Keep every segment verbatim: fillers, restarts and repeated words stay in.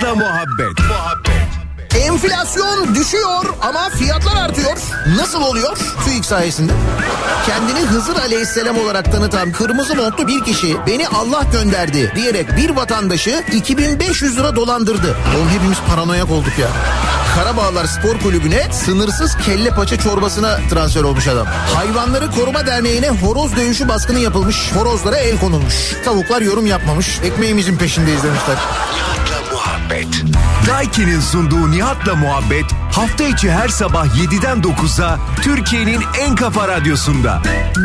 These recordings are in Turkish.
Nihat'la muhabbet. Muhabbet. Enflasyon düşüyor ama fiyatlar artıyor. Nasıl oluyor? TÜİK sayesinde. Kendini Hızır Aleyhisselam olarak tanıtan kırmızı montlu bir kişi beni Allah gönderdi diyerek bir vatandaşı iki bin beş yüz lira dolandırdı. Oğlum hepimiz paranoyak olduk ya. Karabağlar Spor Kulübü'ne sınırsız kelle paça çorbasına transfer olmuş adam. Hayvanları Koruma Derneği'ne horoz dövüşü baskını yapılmış. Horozlara el konulmuş. Tavuklar yorum yapmamış. Ekmeğimizin peşindeyiz demişler. Nihat'la muhabbet. Daiki'nin sunduğu Nihat'la muhabbet hafta içi her sabah yediden dokuza Türkiye'nin en kafa radyosunda.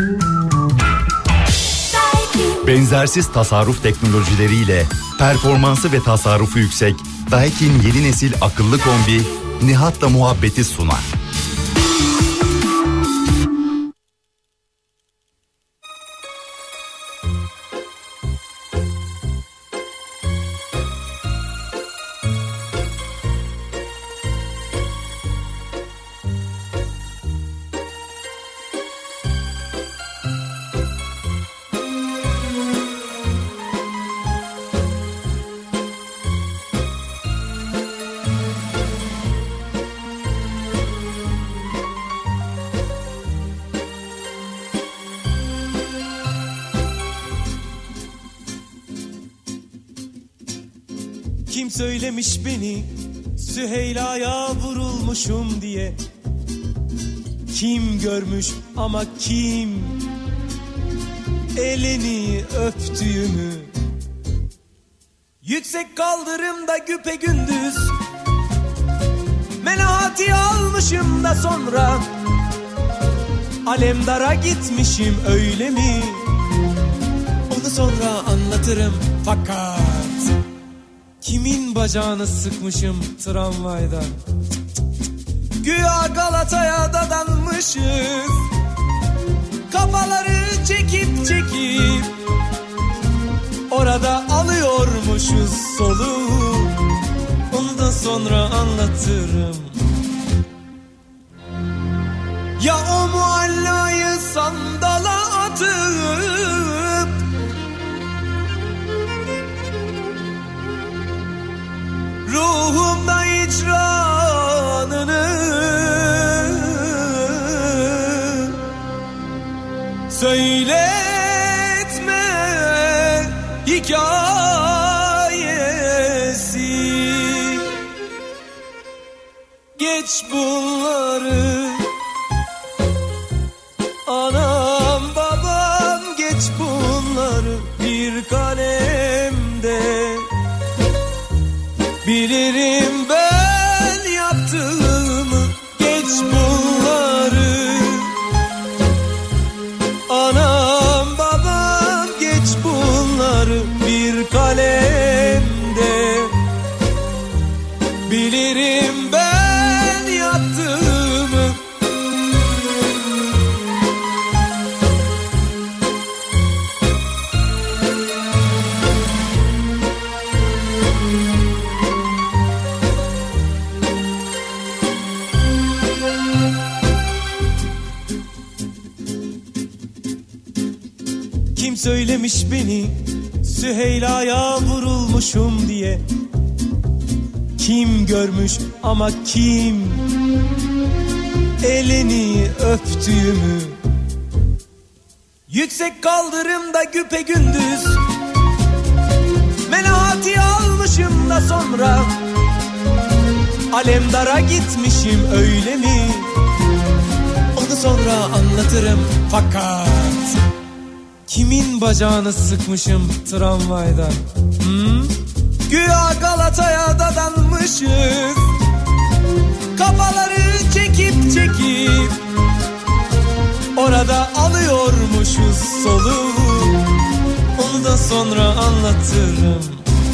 Benzersiz tasarruf teknolojileriyle performansı ve tasarrufu yüksek Daikin yeni nesil akıllı kombi Nihat'la muhabbeti sunar. Kim söylemiş beni Süheyla'ya vurulmuşum diye? Kim görmüş ama kim elini öptüğümü? Yüksek kaldırımda güpegündüz Melati almışım da sonra Alemdara gitmişim öyle mi? Onu sonra anlatırım fakat kimin bacağını sıkmışım tramvayda? Güya Galata'ya dadanmışız, kafaları çekip çekip orada alıyormuşuz soluğu. Ondan sonra anlatırım. Ya o muallayı sandala atıp ruhumda icranını söyletme hikayesi. Geç bunları anam babam, geç bunları bir kalemde. Bilirim ben yaptığımı, geç bunları anam babam, geç bunları bir kalemde. Bilirim ben yaptığımı. Kim söylemiş beni Süheyla'ya vurulmuşum diye? Kim görmüş ama kim elini öptüğümü? Yüksek kaldırımda güpegündüz Melati almışım da sonra Alemdara gitmişim öyle mi? Onu sonra anlatırım fakat kimin bacağını sıkmışım tramvayda? Hmm? Güya Galata'ya dadanmışız, kafaları çekip çekip orada alıyormuşuz soluğu. Onu da sonra anlatırım.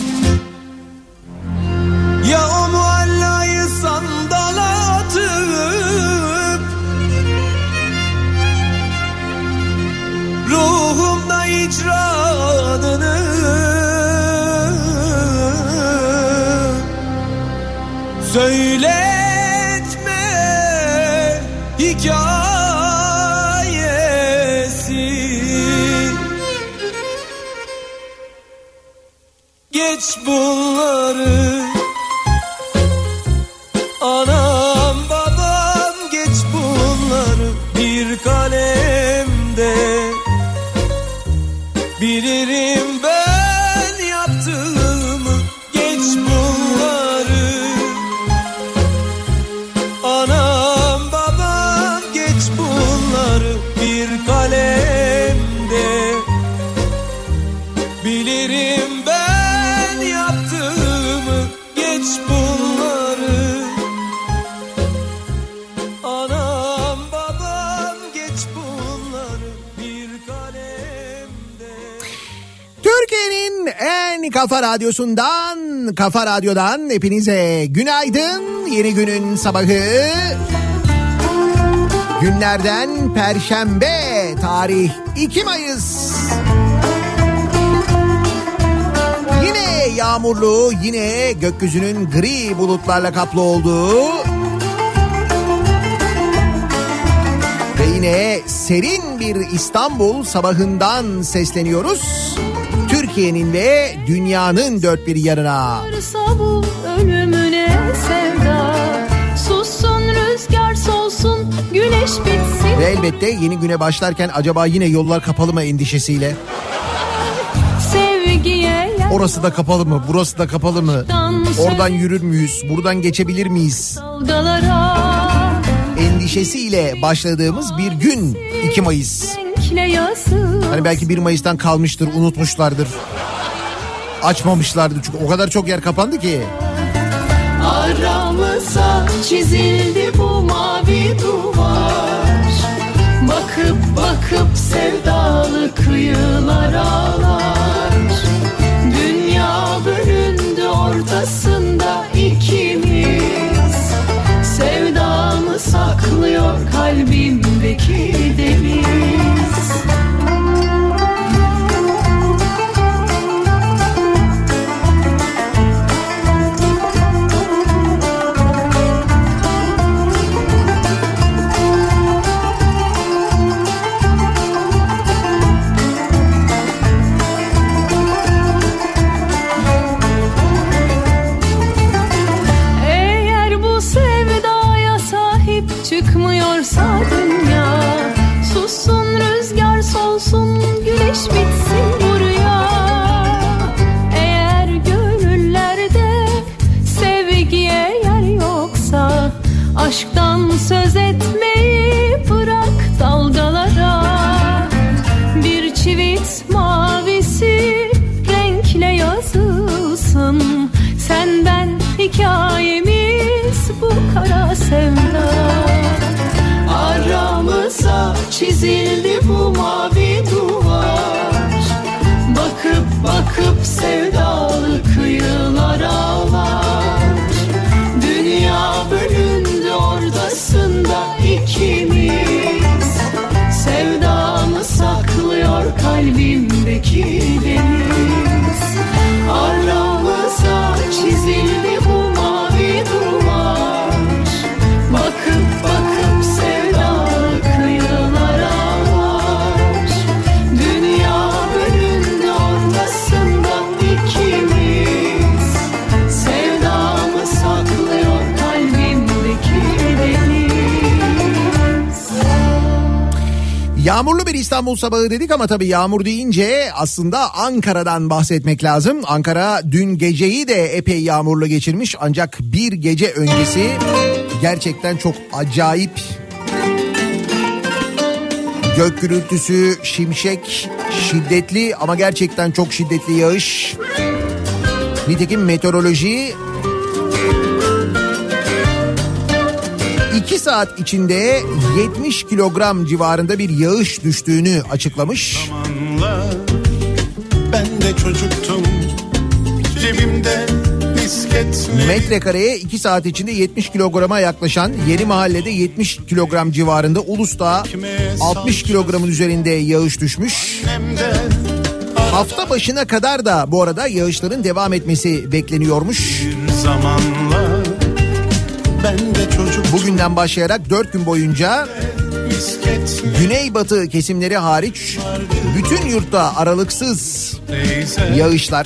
Ya o muallayı sandala atıp ruhumda icranını söyletme hikayesi. Geç bunları Kafa Radyosu'ndan, Kafa Radyo'dan hepinize günaydın. Yeni günün sabahı. Günlerden Perşembe, tarih iki Mayıs. Yine yağmurlu, yine gökyüzünün gri bulutlarla kaplı olduğu ve yine serin bir İstanbul sabahından sesleniyoruz. Türkiye'nin ve dünyanın dört bir yanına. Bu ölümüne sevda, sussun rüzgar solsun, güneş bitsin. Ve elbette yeni güne başlarken acaba yine yollar kapalı mı endişesiyle. Sevgiye orası da kapalı mı, burası da kapalı mı? Oradan yürür müyüz, buradan geçebilir miyiz? Endişesiyle başladığımız bir gün iki Mayıs. Hani belki bir Mayıs'tan kalmıştır, unutmuşlardır. Açmamışlardır çünkü o kadar çok yer kapandı ki. Aramıza çizildi bu mavi duvar. Bakıp bakıp sevdalı kıyılar ağlar. Dünya bölündü ortasında ikimiz. Sevdamı saklıyor kalbimdeki deniz. Çıkmıyorsa dünya, sussun rüzgar solsun, güneş bitsin buraya. Eğer gönüllerde sevgiye yer yoksa, aşktan söz etmeyi bırak dalgalara. Bir çivit mavisi renkle yazılsın, sen ben hikayemiz bu kara sevda. Aramıza çizildi bu mavi duvar. Bakıp bakıp sevdalı kıyılar ağlar. Dünya bölündü ortasında ikimiz. Sevdamı saklıyor kalbimdeki deniz. Aramıza çizildi bu mavi duvar. Bakıp bakıp sevdalı kıyılar ağlar. Dünya bölündü ortasında ikimiz. Sevdamı saklıyor kalbimdeki deniz. Yağmurlu bir İstanbul sabahı dedik ama tabii yağmur deyince aslında Ankara'dan bahsetmek lazım. Ankara dün geceyi de epey yağmurlu geçirmiş ancak bir gece öncesi gerçekten çok acayip. Gök gürültüsü, şimşek, şiddetli ama gerçekten çok şiddetli yağış. Nitekim meteoroloji iki saat içinde yetmiş kilogram civarında bir yağış düştüğünü açıklamış. Zamanla ben de çocuktum, cebimde misketli. Metrekareye iki saat içinde yetmiş kilograma yaklaşan Yeni Mahalle'de yetmiş kilogram civarında, Ulus'ta altmış kilogramın üzerinde yağış düşmüş. Hafta başına kadar da bu arada yağışların devam etmesi bekleniyormuş. Bir zamanla ben de çocuktum. Bugünden başlayarak dört gün boyunca güneybatı kesimleri hariç bütün yurtta aralıksız yağışlar.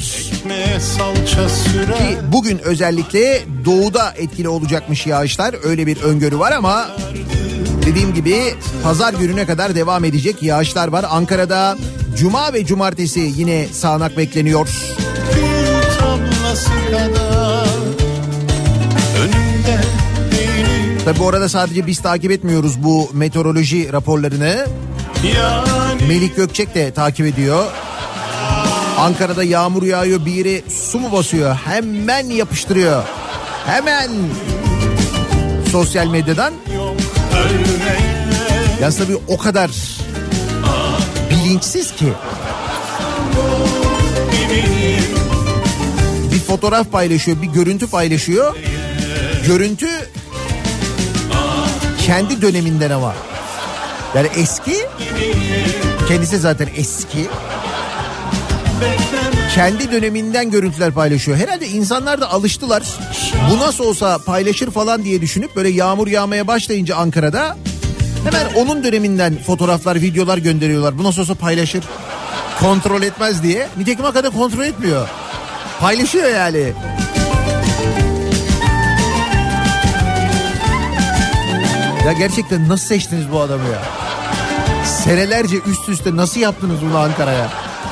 Ki bugün özellikle doğuda etkili olacakmış yağışlar, öyle bir öngörü var ama dediğim gibi pazar gününe kadar devam edecek yağışlar var. Ankara'da cuma ve cumartesi yine sağanak bekleniyor. Bir tablası kadar önümde. Tabi bu arada sadece biz takip etmiyoruz bu meteoroloji raporlarını. Yani... Melik Gökçek de takip ediyor. Ankara'da yağmur yağıyor, bir yere su mu basıyor? Hemen yapıştırıyor. Hemen sosyal medyadan. Ya tabii o kadar bilinçsiz ki. fotoğraf paylaşıyor, bir görüntü paylaşıyor. Görüntü kendi döneminden ama. Yani eski, kendisi zaten eski. Kendi döneminden görüntüler paylaşıyor. Herhalde insanlar da alıştılar. Bu nasıl olsa paylaşır falan diye düşünüp böyle yağmur yağmaya başlayınca Ankara'da hemen onun döneminden fotoğraflar, videolar gönderiyorlar. Bu nasıl olsa paylaşır, kontrol etmez diye. Nitekim hakikaten kontrol etmiyor. Paylaşıyor yani. Ya gerçekten nasıl seçtiniz bu adamı ya? Senelerce üst üste nasıl yaptınız bunu Ankara'ya?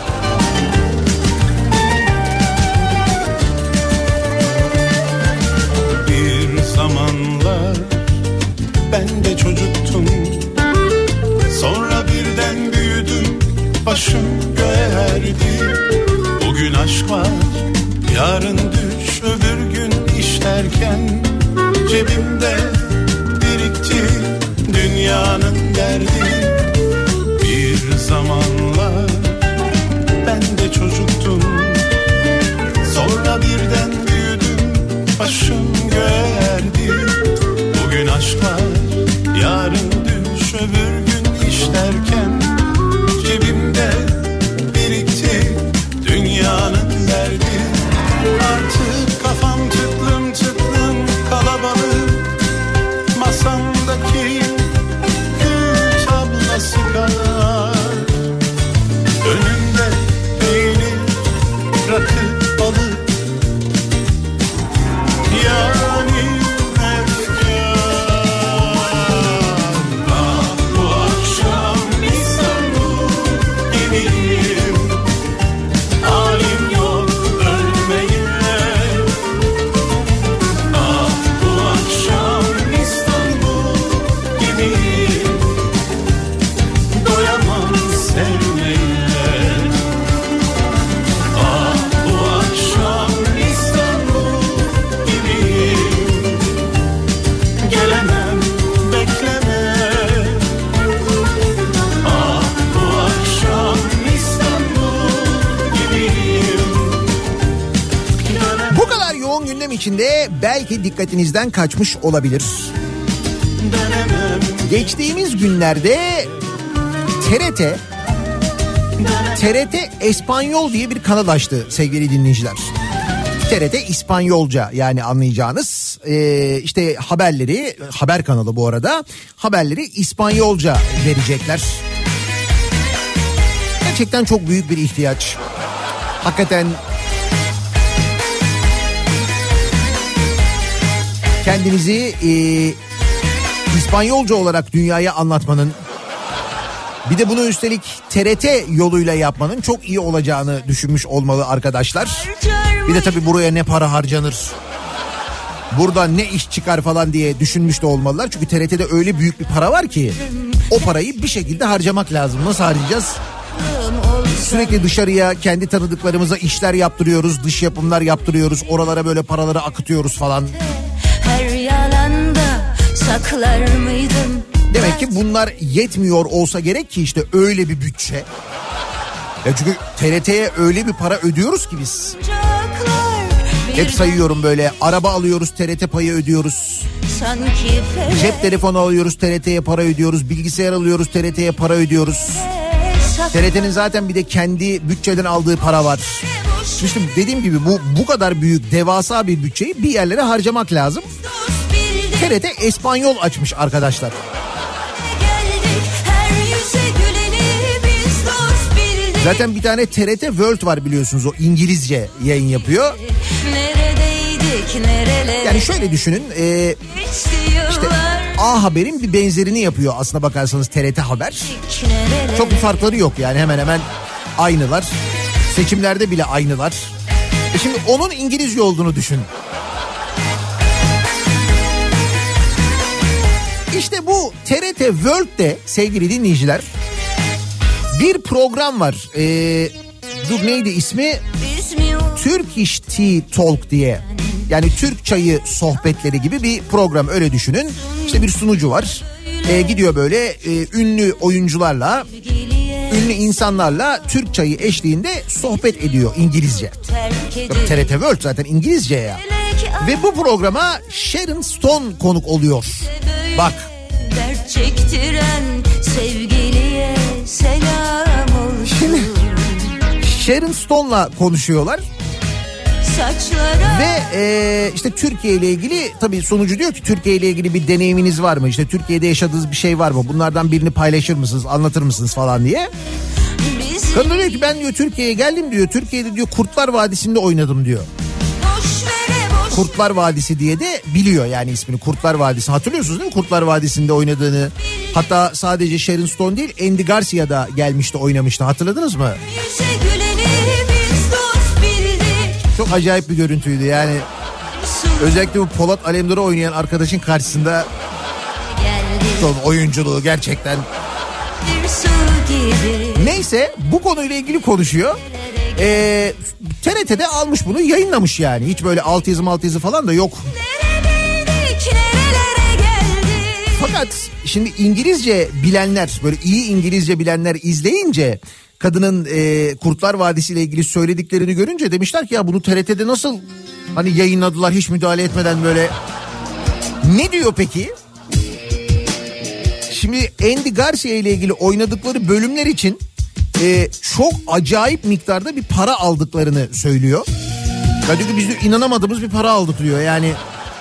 Bir zamanlar ben de çocuktum. Sonra birden büyüdüm, başım göğe erdi. Bugün aşk var, yarın düş, öbür gün iş derken cebimde birikti dünyanın derdi. Bir zamanlar ben de çocuktum. Sonra birden büyüdüm, başım göğe erdi. Bugün aşk var, yarın düş, öbür gün iş derken cebimde birikti dünyanın derdi. Artık kafam tıklım tıklım kalabalık, masamdaki gül tablası kadar. Önümde peynir, rakı, balık, yani efkar. Ah bu akşam İstanbul gibiyim, halim yok ölmeye. Ah bu akşam İstanbul gibiyim, doyamam sevmeye. Ah bu akşam İstanbul gibiyim, gelemem bekleme. Ah bu akşam İstanbul gibiyim, gelemem. Bu kadar yoğun gündem içinde belki dikkatinizden kaçmış olabilir. Geçtiğimiz günlerde T R T T R T Espanyol diye bir kanal açtı sevgili dinleyiciler. T R T İspanyolca, yani anlayacağınız ee, işte haberleri, haber kanalı bu arada, haberleri İspanyolca verecekler. Gerçekten çok büyük bir ihtiyaç. Hakikaten kendinizi ee, İspanyolca olarak dünyaya anlatmanın, bir de bunu üstelik T R T yoluyla yapmanın çok iyi olacağını düşünmüş olmalı arkadaşlar. Bir de tabii buraya ne para harcanır, burada ne iş çıkar falan diye düşünmüş de olmalılar. Çünkü T R T'de öyle büyük bir para var ki o parayı bir şekilde harcamak lazım. Nasıl harcayacağız? Sürekli dışarıya kendi tanıdıklarımıza işler yaptırıyoruz, dış yapımlar yaptırıyoruz, oralara böyle paraları akıtıyoruz falan. Her yalanda saklar mıydım? Demek ki bunlar yetmiyor olsa gerek ki işte öyle bir bütçe. Ya çünkü T R T'ye öyle bir para ödüyoruz ki biz. Hep sayıyorum böyle, araba alıyoruz, T R T payı ödüyoruz. Cep telefonu alıyoruz, T R T'ye para ödüyoruz. Bilgisayar alıyoruz, T R T'ye para ödüyoruz. T R T'nin zaten bir de kendi bütçeden aldığı para var. İşte dediğim gibi bu bu kadar büyük, devasa bir bütçeyi bir yerlere harcamak lazım. T R T Espanyol açmış arkadaşlar. Zaten bir tane T R T World var biliyorsunuz, o İngilizce yayın yapıyor. Yani şöyle düşünün, e, işte A Haber'in bir benzerini yapıyor aslına bakarsanız T R T Haber. Çok bir farkları yok yani, hemen hemen aynılar. Seçimlerde bile aynılar. E şimdi onun İngilizce olduğunu düşün. İşte bu T R T World'de sevgili dinleyiciler bir program var. Ee, dur neydi ismi? Turkish Tea Talk diye. Yani Türk çayı sohbetleri gibi bir program, öyle düşünün. İşte bir sunucu var. Ee, gidiyor böyle e, ünlü oyuncularla, ünlü insanlarla Türk çayı eşliğinde sohbet ediyor İngilizce. Tabii T R T World zaten İngilizce ya. Ve bu programa Sharon Stone konuk oluyor. Bak. Dert çektiren sevgiliye selam olsun. Şimdi Sharon Stone'la konuşuyorlar. Saçlara... Ve e, işte Türkiye ile ilgili tabii sonucu diyor ki Türkiye ile ilgili bir deneyiminiz var mı? İşte Türkiye'de yaşadığınız bir şey var mı? Bunlardan birini paylaşır mısınız, anlatır mısınız falan diye. Bizim... Kadın diyor ki ben diyor Türkiye'ye geldim diyor. Türkiye'de diyor Kurtlar Vadisi'nde oynadım diyor. Kurtlar Vadisi diye de biliyor yani ismini, Kurtlar Vadisi. Hatırlıyorsunuz değil mi Kurtlar Vadisi'nde oynadığını? Hatta sadece Sharon Stone değil, Andy Garcia da gelmişti, oynamıştı. Hatırladınız mı? Çok acayip bir görüntüydü yani. Özellikle bu Polat Alemdar'ı oynayan arkadaşın karşısında son oyunculuğu gerçekten. Neyse bu konuyla ilgili konuşuyor. Ee, T R T'de almış bunu, yayınlamış yani. Hiç böyle altyazı maltyazı falan da yok. Fakat şimdi İngilizce bilenler, böyle iyi İngilizce bilenler izleyince kadının e, Kurtlar Vadisi ile ilgili söylediklerini görünce demişler ki ya bunu T R T'de nasıl hani yayınladılar hiç müdahale etmeden böyle. Ne diyor peki? Şimdi Andy Garcia ile ilgili oynadıkları bölümler için e, çok acayip miktarda bir para aldıklarını söylüyor. Ya diyor ki biz diyor, inanamadığımız bir para aldık diyor yani.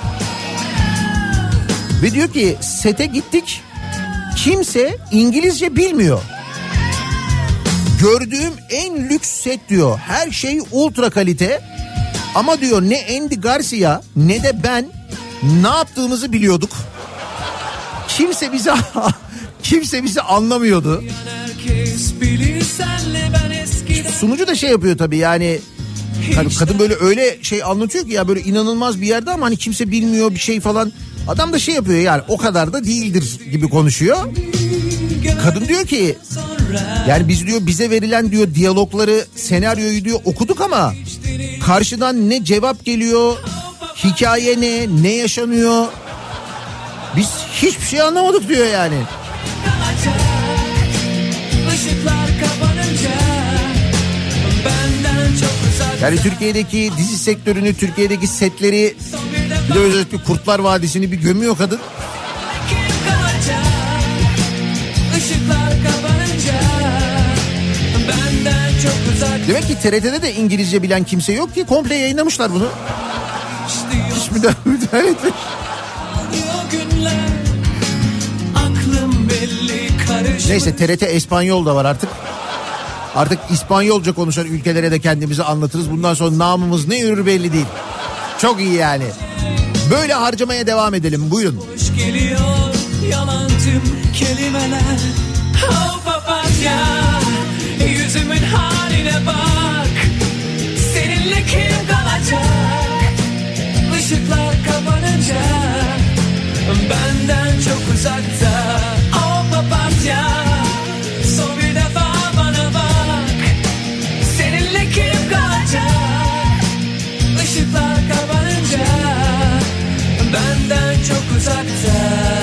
Ve diyor ki sete gittik, kimse İngilizce bilmiyor. Gördüğüm en lüks set diyor. Her şey ultra kalite. Ama diyor ne Andy Garcia ne de ben ne yaptığımızı biliyorduk. Kimse bizi kimse bizi anlamıyordu. Sunucu da şey yapıyor tabii yani. Hani kadın böyle öyle şey anlatıyor ki ya böyle inanılmaz bir yerde ama hani kimse bilmiyor bir şey falan. Adam da şey yapıyor yani o kadar da değildir gibi konuşuyor. Kadın diyor ki yani biz diyor bize verilen diyor diyalogları, senaryoyu diyor okuduk ama karşıdan ne cevap geliyor, hikaye ne, ne yaşanıyor, biz hiçbir şey anlamadık diyor yani. Yani Türkiye'deki dizi sektörünü, Türkiye'deki setleri, bir de özellikle Kurtlar Vadisi'ni bir gömüyor kadın. Demek ki T R T'de de İngilizce bilen kimse yok ki komple yayınlamışlar bunu. Hiç müdahale etmiş. Neyse T R T Espanyol da var artık. Artık İspanyolca konuşan ülkelere de kendimizi anlatırız. Bundan sonra namımız ne yürür belli değil. Çok iyi yani. Böyle harcamaya devam edelim. Buyurun. Hoş geliyor yalan tüm kelimeler. Oh papatya, yüzümün haline bak. Seninle kim kalacak? Işıklar kapanınca benden çok uzakta. Oh papatya, son bir defa bana bak. Seninle kim kalacak? Işıklar kapanınca benden çok uzakta.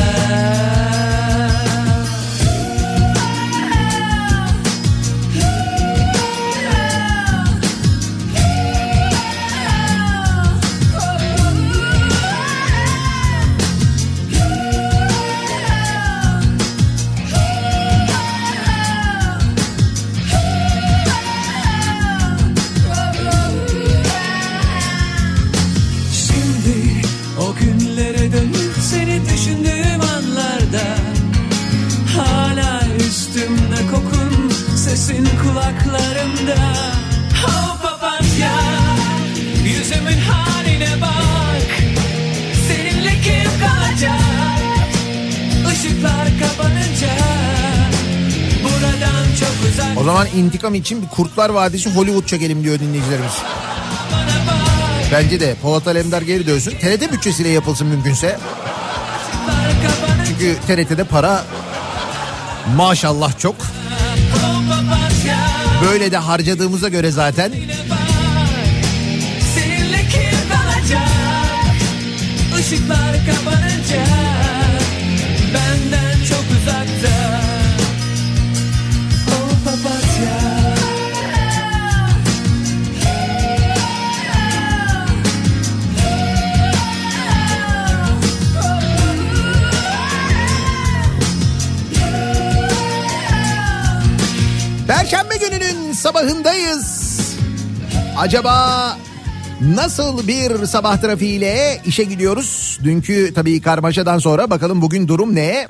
Sesin kulaklarımda. Oh papatya, yüzümün haline bak. Seninle kim kalacak? Işıklar kapanınca buradan çok uzak. O zaman intikam için bir Kurtlar Vadisi Hollywood çekelim diyor dinleyicilerimiz. Bence de Polat Alemdar geri dönsün. T R T bütçesiyle yapılsın mümkünse. Çünkü T R T'de para maşallah çok. Böyle de harcadığımıza göre zaten. Seninle kim kalacak? Işıklar kapanınca benden çok uzakta. Oh papatya. sabahındayız. Acaba nasıl bir sabah trafiğiyle işe gidiyoruz? Dünkü tabii karmaşadan sonra bakalım bugün durum ne?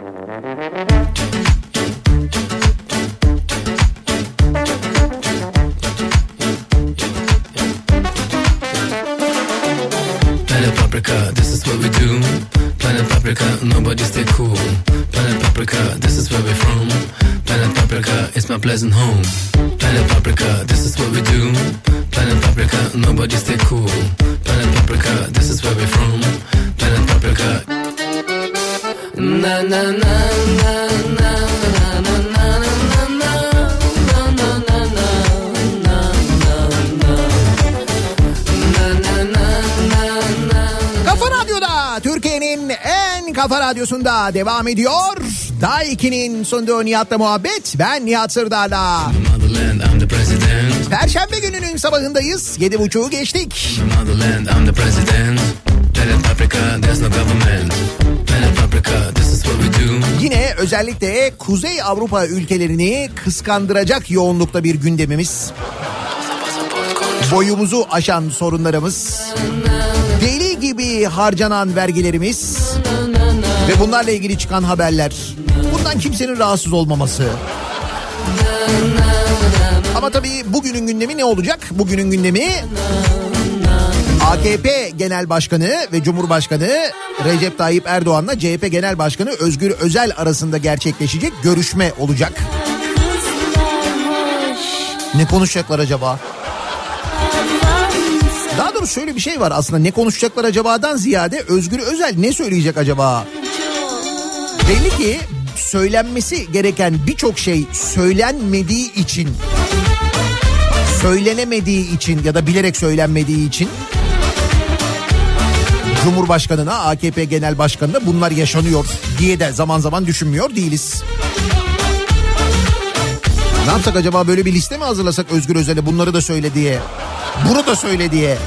Planet Paprika, this is what we do. Planet Paprika, nobody stay cool. Planet Paprika, this is where we're from. Planet Paprika, it's my pleasant home. Planet Paprika, this is what we do. Planet Paprika, nobody stay cool. Planet Paprika, this is where we're from. Planet Paprika. Na na na na na na na na na. Kafa Radyo'da, Türkiye'nin en kafa radyosunda devam ediyor. Daiki'nin sunduğu Nihat'la muhabbet. Ben Nihat Sırdar'la. Perşembe gününün sabahındayız. Yedi buçuğu geçtik. Yine özellikle Kuzey Avrupa ülkelerini kıskandıracak yoğunlukta bir gündemimiz. Boyumuzu aşan sorunlarımız. Deli gibi harcanan vergilerimiz. Ve bunlarla ilgili çıkan haberler. Bundan kimsenin rahatsız olmaması. Ama tabii bugünün gündemi ne olacak? Bugünün gündemi A K P Genel Başkanı ve Cumhurbaşkanı Recep Tayyip Erdoğan'la C H P Genel Başkanı Özgür Özel arasında gerçekleşecek görüşme olacak. Ne konuşacaklar acaba? Daha doğrusu şöyle bir şey var aslında, ne konuşacaklar acabadan ziyade Özgür Özel ne söyleyecek acaba? Belli ki söylenmesi gereken birçok şey söylenmediği için, söylenemediği için ya da bilerek söylenmediği için Cumhurbaşkanına, A K P Genel Başkanı'na bunlar yaşanıyor diye de zaman zaman düşünmüyor değiliz. Ne yapsak acaba, böyle bir liste mi hazırlasak Özgür Özel'e, bunları da söyle diye, bunu da söyle diye?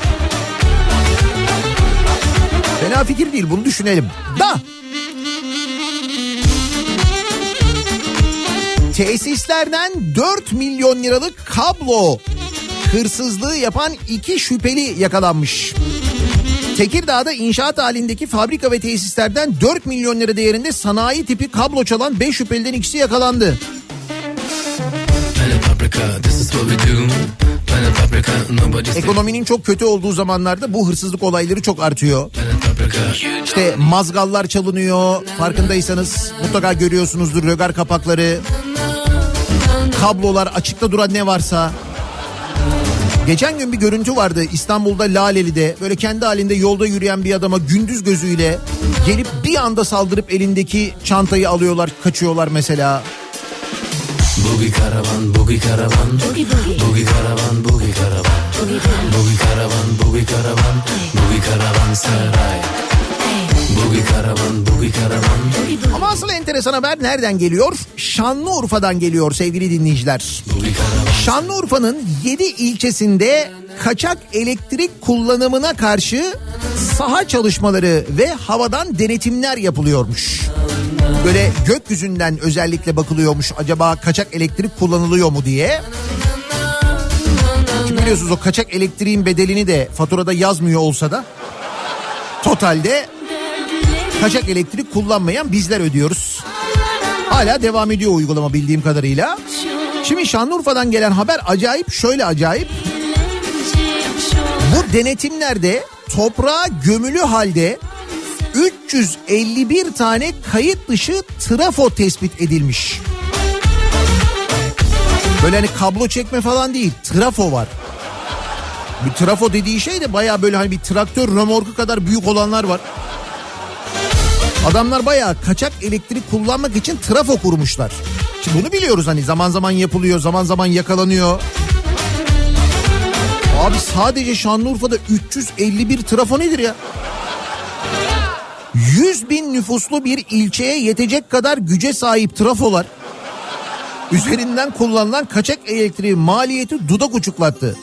Fena fikir değil, bunu düşünelim. Da tesislerden dört milyon liralık kablo hırsızlığı yapan iki şüpheli yakalanmış. Tekirdağ'da inşaat halindeki fabrika ve tesislerden dört milyon lira değerinde sanayi tipi kablo çalan beş şüpheliden ikisi yakalandı. Ekonominin çok kötü olduğu zamanlarda bu hırsızlık olayları çok artıyor. İşte mazgallar çalınıyor, farkındaysanız mutlaka görüyorsunuzdur, rögar kapakları, kablolar, açıkta duran ne varsa. Geçen gün bir görüntü vardı İstanbul'da Laleli'de, böyle kendi halinde yolda yürüyen bir adama gündüz gözüyle gelip bir anda saldırıp elindeki çantayı alıyorlar, kaçıyorlar mesela. Boogie karavan, boogie karavan, boogie boogie karavan, boogie karavan, boogie karavan, boogie karavan, boogie karavan saray. Boogie karavan, boogie karavan. Ama asıl enteresan haber nereden geliyor? Şanlıurfa'dan geliyor sevgili dinleyiciler. Şanlıurfa'nın yedi ilçesinde kaçak elektrik kullanımına karşı saha çalışmaları ve havadan denetimler yapılıyormuş. Böyle gökyüzünden özellikle bakılıyormuş, acaba kaçak elektrik kullanılıyor mu diye. Şimdi biliyorsunuz o kaçak elektriğin bedelini de faturada yazmıyor olsa da totalde kaçak elektrik kullanmayan bizler ödüyoruz. Hala devam ediyor uygulama bildiğim kadarıyla. Şimdi Şanlıurfa'dan gelen haber acayip, şöyle acayip. Bu denetimlerde toprağa gömülü halde üç yüz elli bir tane kayıt dışı trafo tespit edilmiş. Böyle hani kablo çekme falan değil, trafo var. Bir trafo dediği şey de bayağı böyle hani bir traktör römorku kadar büyük olanlar var. Adamlar bayağı kaçak elektrik kullanmak için trafo kurmuşlar. Şimdi bunu biliyoruz, hani zaman zaman yapılıyor, zaman zaman yakalanıyor. Abi sadece Şanlıurfa'da üç yüz elli bir trafo nedir ya? yüz bin nüfuslu bir ilçeye yetecek kadar güce sahip trafolar üzerinden kullanılan kaçak elektriğin maliyeti dudak uçuklattı.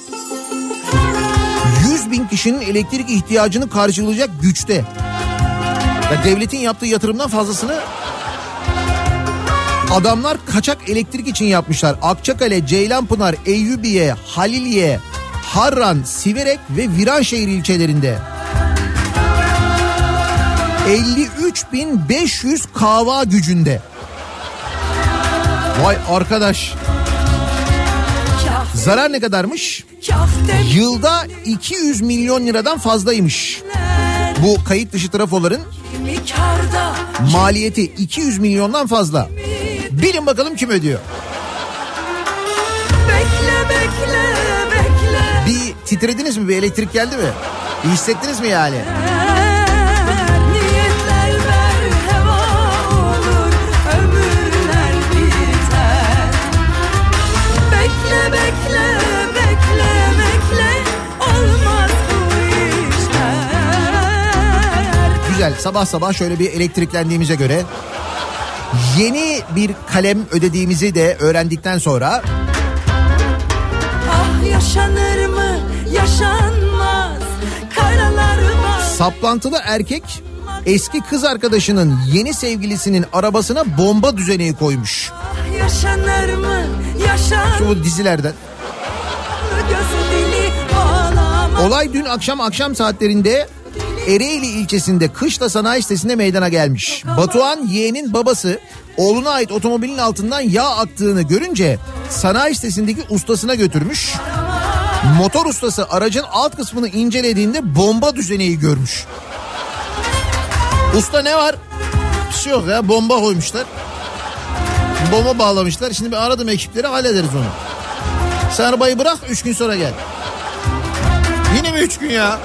yüz bin kişinin elektrik ihtiyacını karşılayacak güçte. Ya devletin yaptığı yatırımdan fazlasını Adamlar kaçak elektrik için yapmışlar. Akçakale, Ceylanpınar, Eyyubiye, Haliliye, Harran, Siverek ve Viranşehir ilçelerinde. elli üç bin beş yüz kava gücünde. Vay arkadaş. Zarar ne kadarmış? Yılda iki yüz milyon liradan fazlaymış. Bu kayıt dışı trafoların maliyeti iki yüz milyondan fazla. Bilin bakalım kim ödüyor? Bekle bekle bekle. Bir titrediniz mi? Bir elektrik geldi mi? Bir hissettiniz mi yani? Niyetler merhaba olur, ömürler biter. Bekle bekle bekle bekle, olmaz bu işler. Güzel, sabah sabah şöyle bir elektriklendiğimize göre yeni bir kalem ödediğimizi de öğrendikten sonra Ah yaşanır mı yaşanmaz, karalar var. saplantılı erkek eski kız arkadaşının yeni sevgilisinin arabasına bomba düzeneği koymuş. Ah yaşanır mı yaşanmaz. Şu dizilerden. Gözü dili ağlamaz. Olay dün akşam akşam saatlerinde Ereğli ilçesinde Kışla Sanayi Sitesi'nde meydana gelmiş. Batuhan yeğenin babası oğluna ait otomobilin altından yağ aktığını görünce sanayi sitesindeki ustasına götürmüş. Motor ustası aracın alt kısmını incelediğinde bomba düzeneği görmüş. Usta ne var? Bir şey yok ya, bomba koymuşlar. Bomba bağlamışlar. Şimdi bir aradım ekipleri, hallederiz onu. Sen arabayı bırak, üç gün sonra gel. Yine mi üç gün ya?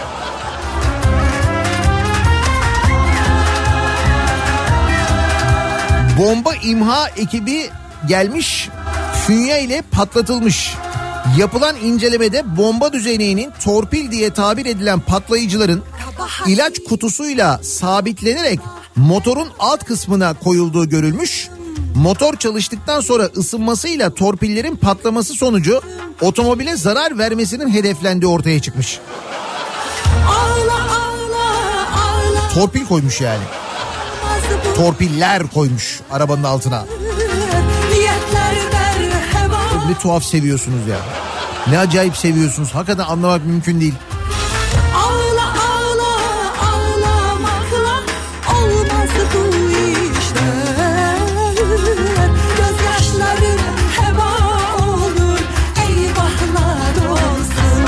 Bomba imha ekibi gelmiş, fünye ile patlatılmış. Yapılan incelemede bomba düzeneğinin torpil diye tabir edilen patlayıcıların ilaç kutusuyla sabitlenerek motorun alt kısmına koyulduğu görülmüş. Motor çalıştıktan sonra ısınmasıyla torpillerin patlaması sonucu otomobile zarar vermesinin hedeflendiği ortaya çıkmış. Ağla ağla ağla. Torpil koymuş yani. Torpiller koymuş arabanın altına. Niyetler merhaba. Ne tuhaf seviyorsunuz ya. Ne acayip seviyorsunuz. Hakikaten anlamak mümkün değil. Ağla ağla ağlamakla olmaz bu işler. Gözyaşların heba olur, eyvahlar olsun.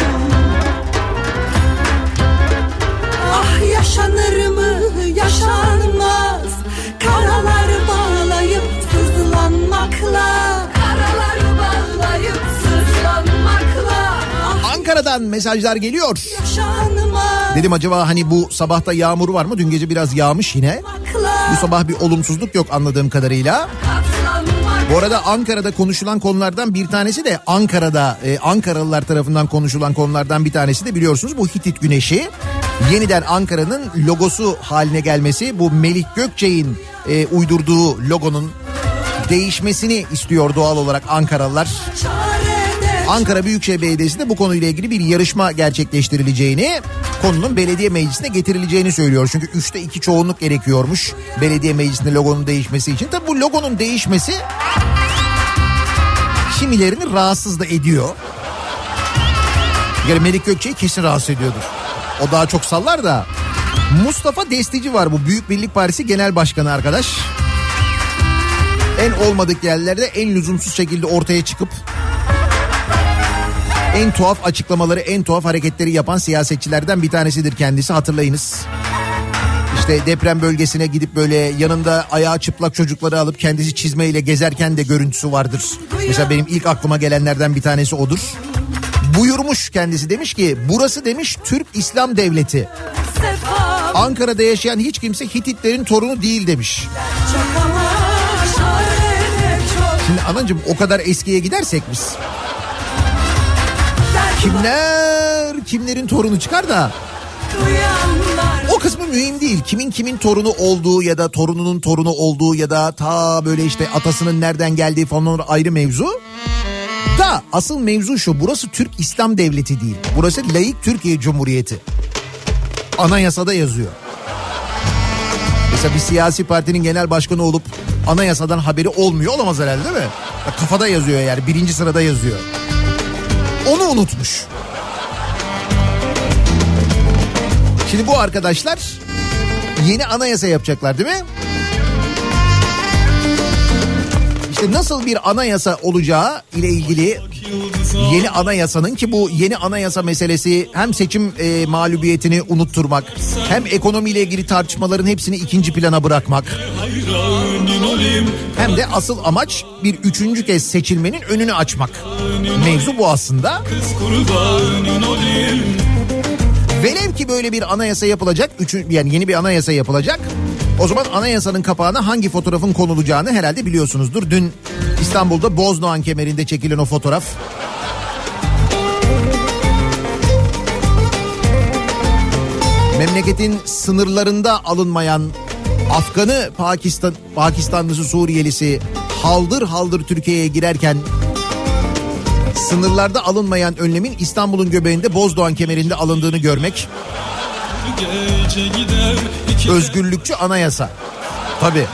Ah yaşanır mı yaşanmaz, karalar bağlayıp sızlanmakla. Karalar bağlayıp sızlanmakla. Ankara'dan mesajlar geliyor. Yaşanmaz. Dedim acaba hani bu sabahta yağmur var mı? Dün gece biraz yağmış yine. Bu sabah bir olumsuzluk yok anladığım kadarıyla. Bu arada Ankara'da konuşulan konulardan bir tanesi de Ankara'da e, Ankaralılar tarafından konuşulan konulardan bir tanesi de biliyorsunuz bu Hitit Güneşi. Yeniden Ankara'nın logosu haline gelmesi, bu Melih Gökçek'in e, uydurduğu logonun değişmesini istiyor doğal olarak Ankaralılar. Ankara Büyükşehir Belediyesi de bu konuyla ilgili bir yarışma gerçekleştirileceğini, konunun belediye meclisine getirileceğini söylüyor. Çünkü üçte iki çoğunluk gerekiyormuş belediye meclisinde logonun değişmesi için. Tabii bu logonun değişmesi kimilerini rahatsız da ediyor. Yani Melih Gökçek'i kesin rahatsız ediyordur. O daha çok sallar da. Mustafa Destici var, bu Büyük Birlik Partisi Genel Başkanı arkadaş. En olmadık yerlerde en lüzumsuz şekilde ortaya çıkıp en tuhaf açıklamaları, en tuhaf hareketleri yapan siyasetçilerden bir tanesidir kendisi, hatırlayınız. İşte deprem bölgesine gidip böyle yanında ayağı çıplak çocukları alıp kendisi çizmeyle gezerken de görüntüsü vardır. Mesela benim ilk aklıma gelenlerden bir tanesi odur. Buyurmuş kendisi, demiş ki burası demiş Türk İslam Devleti. Ankara'da yaşayan hiç kimse Hititlerin torunu değil demiş. Şimdi anacığım o kadar eskiye gidersek biz, kimler kimlerin torunu çıkar da o kısmı mühim değil. Kimin kimin torunu olduğu ya da torununun torunu olduğu ya da ta böyle işte atasının nereden geldiği falan ayrı mevzu. Da asıl mevzu şu: burası Türk İslam Devleti değil. Burası laik Türkiye Cumhuriyeti. Anayasada yazıyor. Mesela bir siyasi partinin genel başkanı olup anayasadan haberi olmuyor olamaz herhalde değil mi? Kafada yazıyor yani, birinci sırada yazıyor. Onu unutmuş. Şimdi bu arkadaşlar yeni anayasa yapacaklar değil mi? İşte nasıl bir anayasa olacağı ile ilgili yeni anayasanın, ki bu yeni anayasa meselesi hem seçim e, mağlubiyetini unutturmak, hem ekonomiyle ilgili tartışmaların hepsini ikinci plana bırakmak, hem de asıl amaç bir üçüncü kez seçilmenin önünü açmak. Mevzu bu aslında. Velev ki böyle bir anayasa yapılacak, üçü, yani yeni bir anayasa yapılacak. O zaman anayasanın kapağına hangi fotoğrafın konulacağını herhalde biliyorsunuzdur. Dün İstanbul'da Bozdoğan kemerinde çekilen o fotoğraf. Memleketin sınırlarında alınmayan Afganı, Pakistan, Pakistanlısı, Suriyelisi haldır haldır Türkiye'ye girerken sınırlarda alınmayan önlemin İstanbul'un göbeğinde Bozdoğan kemerinde alındığını görmek. Özgürlükçü anayasa. Tabii.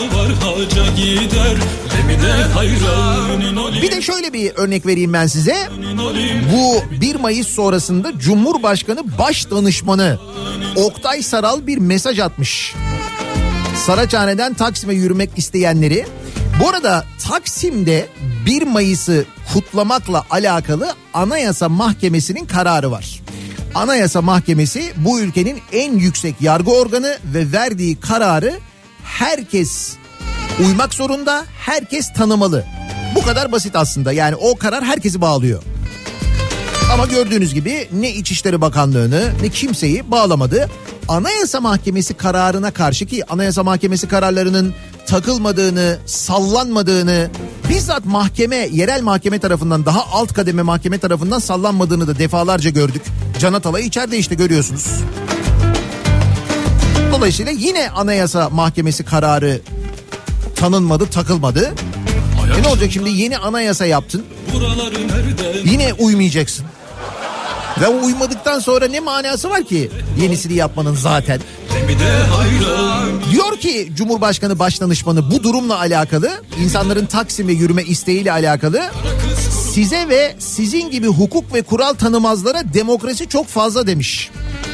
Bir de şöyle bir örnek vereyim ben size. Bu bir Mayıs sonrasında Cumhurbaşkanı Başdanışmanı Oktay Saral bir mesaj atmış. Saraçhane'den Taksim'e yürümek isteyenleri. Bu arada Taksim'de bir Mayıs'ı kutlamakla alakalı Anayasa Mahkemesi'nin kararı var. Anayasa Mahkemesi bu ülkenin en yüksek yargı organı ve verdiği kararı herkes uymak zorunda, herkes tanımalı. Bu kadar basit aslında, yani o karar herkesi bağlıyor. Ama gördüğünüz gibi ne İçişleri Bakanlığı'nı ne kimseyi bağlamadı. Anayasa Mahkemesi kararına karşı, ki Anayasa Mahkemesi kararlarının takılmadığını, sallanmadığını, bizzat mahkeme, yerel mahkeme tarafından, daha alt kademe mahkeme tarafından sallanmadığını da defalarca gördük. Can Atalay içeride işte, görüyorsunuz. Dolayısıyla yine Anayasa Mahkemesi kararı tanınmadı, takılmadı. E ne olacak şimdi, yeni anayasa yaptın. Yine uymayacaksın. Ve uymadıktan sonra ne manası var ki yenisini yapmanın zaten? Diyor ki Cumhurbaşkanı Başdanışmanı bu durumla alakalı, insanların Taksim'e yürüme isteğiyle alakalı, size ve sizin gibi hukuk ve kural tanımazlara demokrasi çok fazla demiş.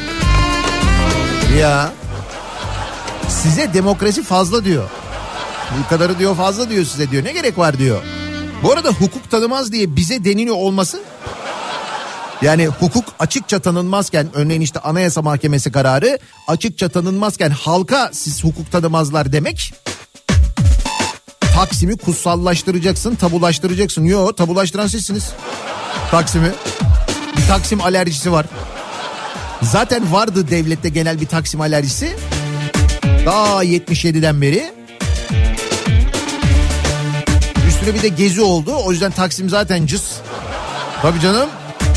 Ya size demokrasi fazla diyor. Bu kadarı diyor fazla diyor size diyor. Ne gerek var diyor. Bu arada hukuk tanımaz diye bize deniliyor olması, yani hukuk açıkça tanınmazken, örneğin işte Anayasa Mahkemesi kararı açıkça tanınmazken halka siz hukuk tanımazlar demek, Taksim'i kutsallaştıracaksın, tabulaştıracaksın. Yo, tabulaştıran sizsiniz Taksim'i. Bir Taksim alerjisi var. Zaten vardı devlette genel bir Taksim alerjisi. Daha yetmiş yediden beri. Üstüne bir de gezi oldu. O yüzden Taksim zaten cız. Tabii canım.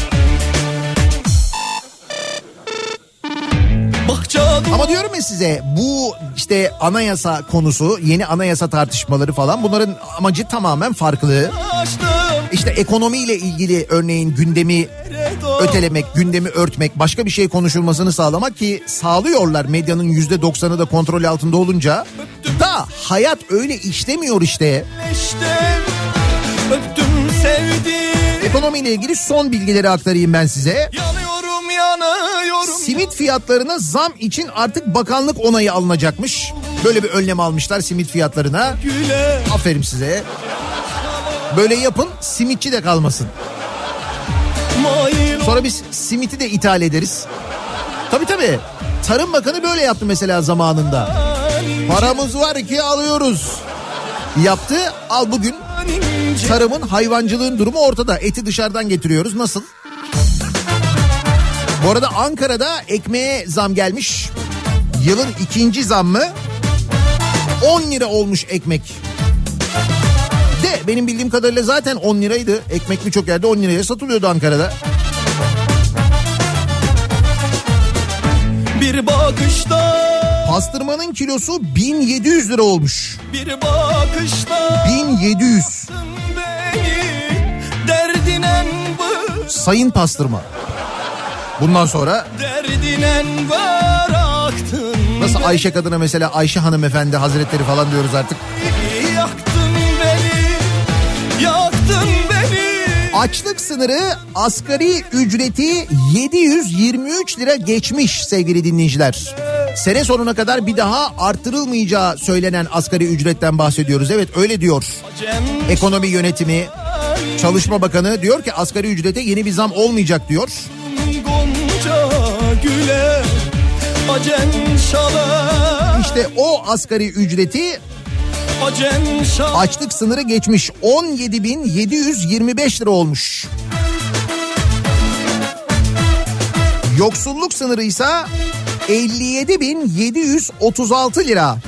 Ama diyorum ya size, bu işte anayasa konusu, yeni anayasa tartışmaları falan, bunların amacı tamamen farklı. İşte ekonomiyle ilgili örneğin gündemi ötelemek, gündemi örtmek, başka bir şey konuşulmasını sağlamak, ki sağlıyorlar medyanın yüzde doksanı da kontrol altında olunca. Da hayat öyle işlemiyor işte. Ekonomiyle ilgili son bilgileri aktarayım ben size. Simit fiyatlarına zam için artık bakanlık onayı alınacakmış. Böyle bir önlem almışlar simit fiyatlarına. Aferin size. Böyle yapın, simitçi de kalmasın. Sonra biz simiti de ithal ederiz. Tabii tabii. Tarım Bakanı böyle yaptı mesela zamanında. Paramız var ki alıyoruz yaptı. Al bugün tarımın, hayvancılığın durumu ortada. Eti dışarıdan getiriyoruz. Nasıl? Bu arada Ankara'da ekmeğe zam gelmiş. Yılın ikinci zammı, on lira olmuş ekmek. De benim bildiğim kadarıyla zaten on liraydı. Ekmek birçok yerde on liraya satılıyordu Ankara'da. Bir bakışta pastırmanın kilosu bin yedi yüz lira olmuş. Bir bakışta bin yedi yüz. Sayın Pastırma. Bundan sonra nasıl Nasıl Ayşe kadına mesela Ayşe hanımefendi hazretleri falan diyoruz artık. Yaktın beni, yaktın beni. Açlık sınırı asgari ücreti yedi yüz yirmi üç lira geçmiş sevgili dinleyiciler. Sene sonuna kadar bir daha artırılmayacağı söylenen asgari ücretten bahsediyoruz. Evet öyle diyor. Ekonomi yönetimi, Çalışma Bakanı diyor ki asgari ücrete yeni bir zam olmayacak diyor. Gonca güle, acen şala. İşte o asgari ücreti Acen şala. açlık sınırı geçmiş, on yedi bin yedi yüz yirmi beş lira olmuş. Yoksulluk sınırı ise elli yedi bin yedi yüz otuz altı lira.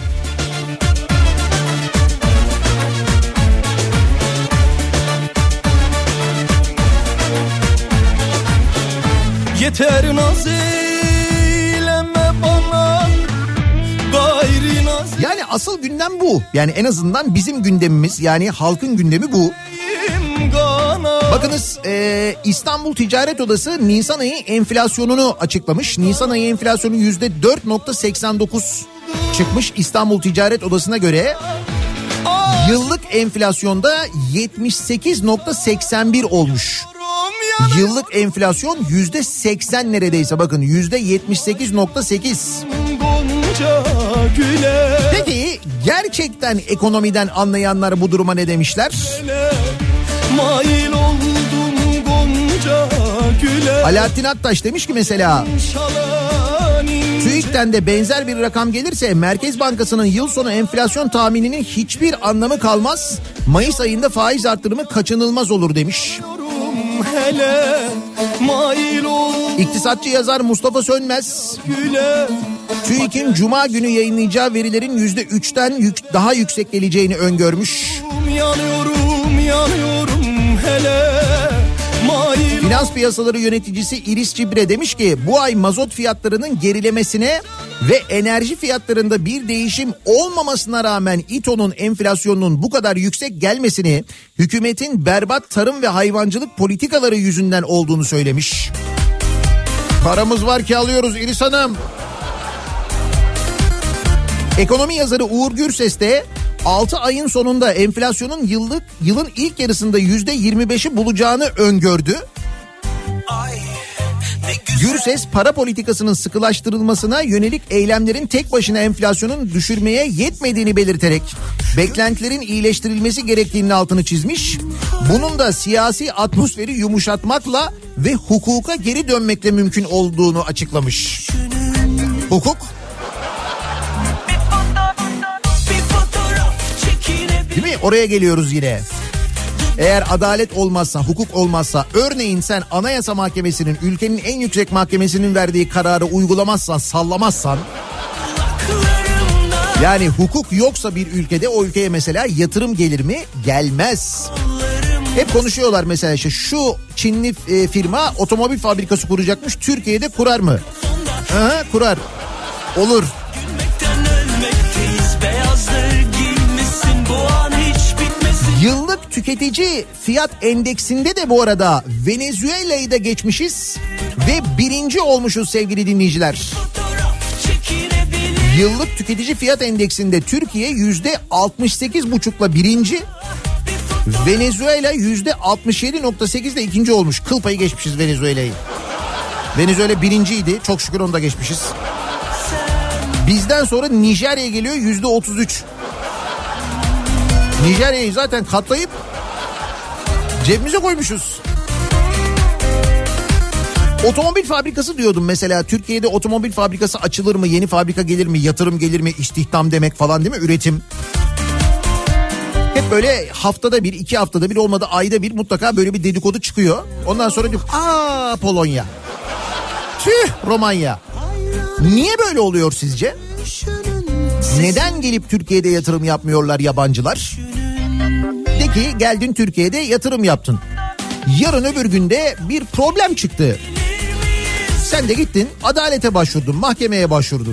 Yeter naz eyleme bana, gayri naz. Yani asıl gündem bu. Yani en azından bizim gündemimiz, yani halkın gündemi bu. Bakınız e, İstanbul Ticaret Odası Nisan ayı enflasyonunu açıklamış. Nisan ayı enflasyonu yüzde dört virgül seksen dokuz çıkmış İstanbul Ticaret Odası'na göre. Yıllık enflasyonda yetmiş sekiz virgül seksen bir olmuş. Yıllık enflasyon yüzde seksen neredeyse, bakın yüzde yetmiş sekiz virgül sekiz. Peki gerçekten ekonomiden anlayanlar bu duruma ne demişler? Alaaddin Aktaş demiş ki mesela, TÜİK'ten de benzer bir rakam gelirse Merkez Bankası'nın yıl sonu enflasyon tahmininin hiçbir anlamı kalmaz. Mayıs ayında faiz artırımı kaçınılmaz olur demiş. İktisatçı yazar Mustafa Sönmez, TÜİK'in Cuma günü yayınlayacağı verilerin yüzde üçten yük, daha yüksek geleceğini öngörmüş. Yanıyorum, yanıyorum hele. Finans piyasaları yöneticisi İris Cibre demiş ki bu ay mazot fiyatlarının gerilemesine ve enerji fiyatlarında bir değişim olmamasına rağmen İTO'nun enflasyonunun bu kadar yüksek gelmesini hükümetin berbat tarım ve hayvancılık politikaları yüzünden olduğunu söylemiş. Paramız var ki alıyoruz İris Hanım. Ekonomi yazarı Uğur Gürses de altı ayın sonunda enflasyonun yıllık yılın ilk yarısında yüzde yirmi beşi bulacağını öngördü. Gürses para politikasının sıkılaştırılmasına yönelik eylemlerin tek başına enflasyonun düşürmeye yetmediğini belirterek beklentilerin iyileştirilmesi gerektiğinin altını çizmiş. Bunun da siyasi atmosferi yumuşatmakla ve hukuka geri dönmekle mümkün olduğunu açıklamış. Hukuk? Değil mi? Oraya geliyoruz yine. Eğer adalet olmazsa, hukuk olmazsa, örneğin sen Anayasa Mahkemesi'nin, ülkenin en yüksek mahkemesinin verdiği kararı uygulamazsan, sallamazsan, yani hukuk yoksa bir ülkede, o ülkeye mesela yatırım gelir mi? Gelmez. Hep konuşuyorlar mesela, işte şu Çinli firma otomobil fabrikası kuracakmış, Türkiye'de kurar mı? Aha, kurar. Olur. Yıllık tüketici fiyat endeksinde de bu arada Venezuela'yı da geçmişiz ve birinci olmuşuz sevgili dinleyiciler. Yıllık tüketici fiyat endeksinde Türkiye yüzde altmış sekiz buçukla birinci, Venezuela yüzde altmış yedi nokta sekizle ikinci olmuş. Kıl payı geçmişiz Venezuela'yı. Venezuela birinciydi, çok şükür onu da geçmişiz. Bizden sonra Nijerya geliyor yüzde otuz üç. Nijerya'yı zaten katlayıp cebimize koymuşuz. Otomobil fabrikası diyordum mesela, Türkiye'de otomobil fabrikası açılır mı, yeni fabrika gelir mi, yatırım gelir mi, istihdam demek falan değil mi, üretim. Hep böyle haftada bir, iki haftada bir, olmadı ayda bir mutlaka böyle bir dedikodu çıkıyor. Ondan sonra diyor aa Polonya, tüh Romanya. Niye böyle oluyor sizce? Neden gelip Türkiye'de yatırım yapmıyorlar yabancılar? De ki geldin Türkiye'de yatırım yaptın. Yarın öbür günde bir problem çıktı. Sen de gittin adalete başvurdun, mahkemeye başvurdun.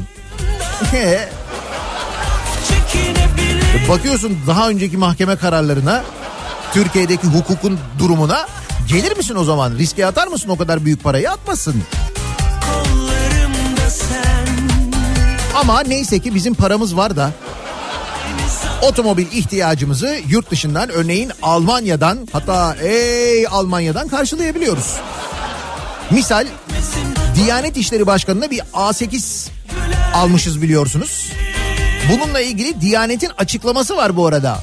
Bakıyorsun daha önceki mahkeme kararlarına, Türkiye'deki hukukun durumuna, gelir misin o zaman? Riske atar mısın o kadar büyük parayı? Atmasın. Ama neyse ki bizim paramız var da otomobil ihtiyacımızı yurt dışından, örneğin Almanya'dan, hatta ey Almanya'dan karşılayabiliyoruz. Misal Diyanet İşleri Başkanı'na bir A sekiz almışız biliyorsunuz. Bununla ilgili Diyanet'in açıklaması var bu arada.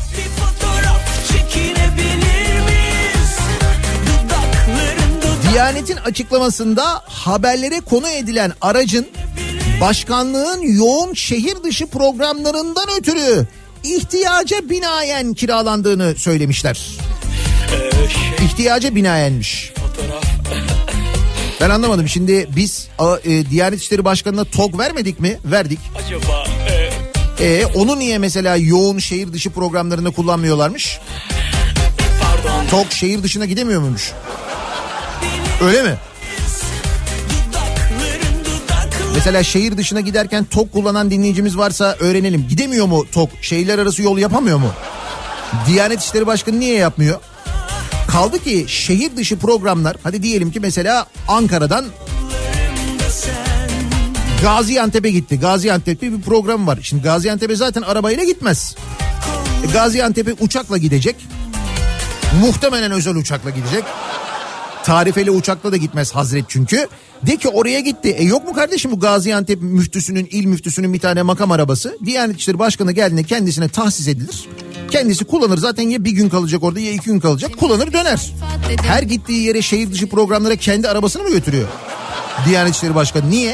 Diyanet'in açıklamasında haberlere konu edilen aracın başkanlığın yoğun şehir dışı programlarından ötürü ihtiyaca binaen kiralandığını söylemişler. İhtiyaca binaenmiş. Ben anlamadım. Şimdi biz e, Diyanet İşleri Başkanı'na TOG vermedik mi? Verdik. Acaba e... e onu niye mesela yoğun şehir dışı programlarında kullanmıyorlarmış? Pardon. TOG şehir dışına gidemiyor muymuş? Öyle mi? Mesela şehir dışına giderken TOG kullanan dinleyicimiz varsa öğrenelim. Gidemiyor mu TOG? Şehirler arası yol yapamıyor mu? Diyanet İşleri Başkanı niye yapmıyor? Kaldı ki şehir dışı programlar, hadi diyelim ki mesela Ankara'dan Gaziantep'e gitti. Gaziantep'te bir program var. Şimdi Gaziantep'e zaten arabayla gitmez. E, Gaziantep'e uçakla gidecek. Muhtemelen özel uçakla gidecek. Tarifeli uçakla da gitmez Hazret çünkü. De ki oraya gitti. E yok mu kardeşim bu Gaziantep müftüsünün, il müftüsünün bir tane makam arabası? Diyanet İşleri Başkanı geldiğinde kendisine tahsis edilir. Kendisi kullanır, zaten ya bir gün kalacak orada ya iki gün kalacak, kullanır döner. Her gittiği yere şehir dışı programlara kendi arabasını mı götürüyor Diyanet İşleri Başkanı? Niye?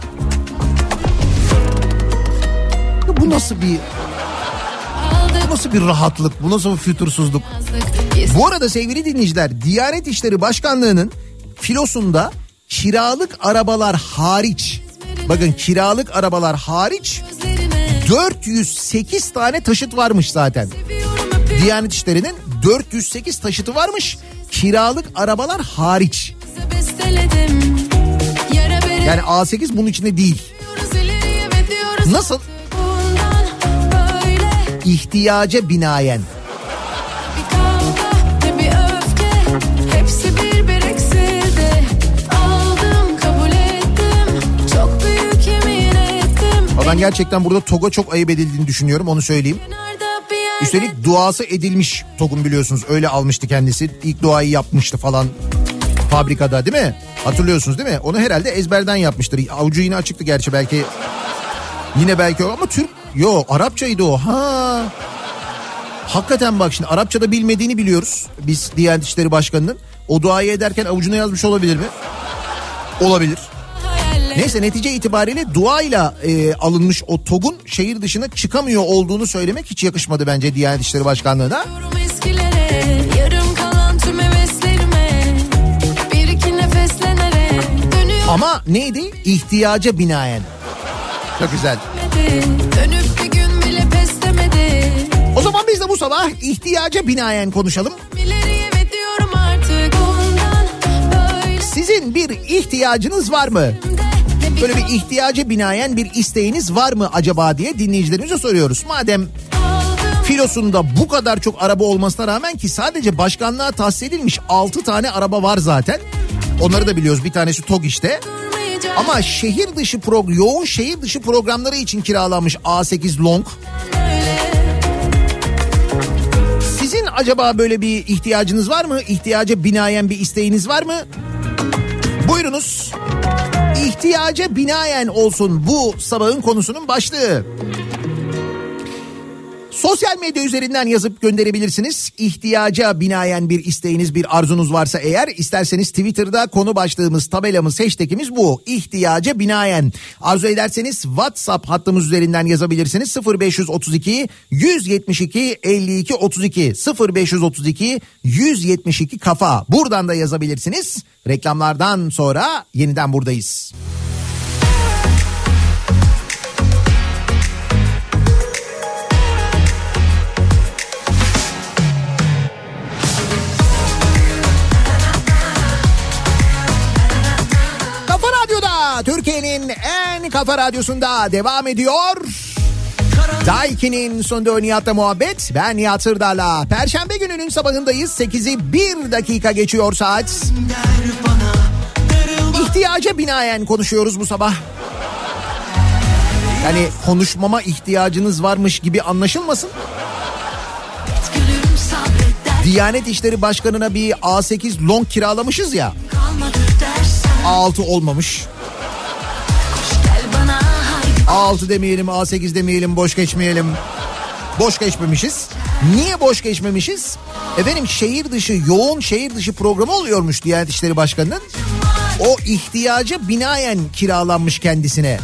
Ya bu nasıl bir bu nasıl bir rahatlık, bu nasıl bir fütursuzluk? Bu arada sevgili dinleyiciler, Diyanet İşleri Başkanlığı'nın filosunda kiralık arabalar hariç, bakın kiralık arabalar hariç dört yüz sekiz tane taşıt varmış zaten. Diyanet İşleri'nin dört yüz sekiz taşıtı varmış, kiralık arabalar hariç. Yani A sekiz bunun içinde değil. Nasıl? İhtiyaca binaen. Ben gerçekten burada TOG'a çok ayıp edildiğini düşünüyorum, onu söyleyeyim. Üstelik duası edilmiş TOG'un, biliyorsunuz öyle almıştı kendisi. İlk duayı yapmıştı falan fabrikada, değil mi? Hatırlıyorsunuz değil mi? Onu herhalde ezberden yapmıştır. Avucu yine açıktı gerçi, belki yine belki o, ama Türk, yo Arapçaydı o. Ha. Hakikaten bak, şimdi Arapçada bilmediğini biliyoruz biz Diyanet İşleri Başkanı'nın. O duayı ederken avucuna yazmış olabilir mi? Olabilir. Neyse, netice itibariyle duayla e, alınmış o TOG'un şehir dışına çıkamıyor olduğunu söylemek hiç yakışmadı bence Diyanet İşleri Başkanlığı'na. Ama neydi? İhtiyaca binaen. Çok güzel. O zaman biz de bu sabah ihtiyaca binaen konuşalım. Sizin bir ihtiyacınız var mı? Böyle bir ihtiyaca binaen bir isteğiniz var mı acaba diye dinleyicilerimize soruyoruz. Madem filosunda bu kadar çok araba olmasına rağmen, ki sadece başkanlığa tahsis edilmiş altı tane araba var zaten. Onları da biliyoruz, bir tanesi TOG işte. Ama şehir dışı program, yoğun şehir dışı programları için kiralanmış A sekiz Long. Sizin acaba böyle bir ihtiyacınız var mı? İhtiyaca binaen bir isteğiniz var mı? Buyurunuz. İhtiyaca binaen olsun bu sabahın konusunun başlığı. Sosyal medya üzerinden yazıp gönderebilirsiniz. İhtiyaca binaen bir isteğiniz, bir arzunuz varsa eğer, isterseniz Twitter'da konu başlığımız, tabelamız, hashtagimiz bu. İhtiyaca binaen. Arzu ederseniz WhatsApp hattımız üzerinden yazabilirsiniz. sıfır beş otuz iki yüz yetmiş iki elli iki otuz iki sıfır beş otuz iki yüz yetmiş iki kafa. Buradan da yazabilirsiniz. Reklamlardan sonra yeniden buradayız. Türkiye'nin en kafa radyosunda devam ediyor. Daiki'nin sonunda Nihat'la muhabbet. Ben Nihat Sırdar'la. Perşembe gününün sabahındayız. sekizi bir dakika geçiyor saat. İhtiyaca binaen konuşuyoruz bu sabah. Yani konuşmama ihtiyacınız varmış gibi anlaşılmasın. Diyanet İşleri Başkanı'na bir A sekiz long kiralamışız ya. A altı olmamış. A altı demeyelim, A sekiz demeyelim, boş geçmeyelim. Boş geçmemişiz. Niye boş geçmemişiz? Efendim şehir dışı, yoğun şehir dışı programı oluyormuş Diyanet İşleri Başkanı'nın. O ihtiyaca binaen kiralanmış kendisine.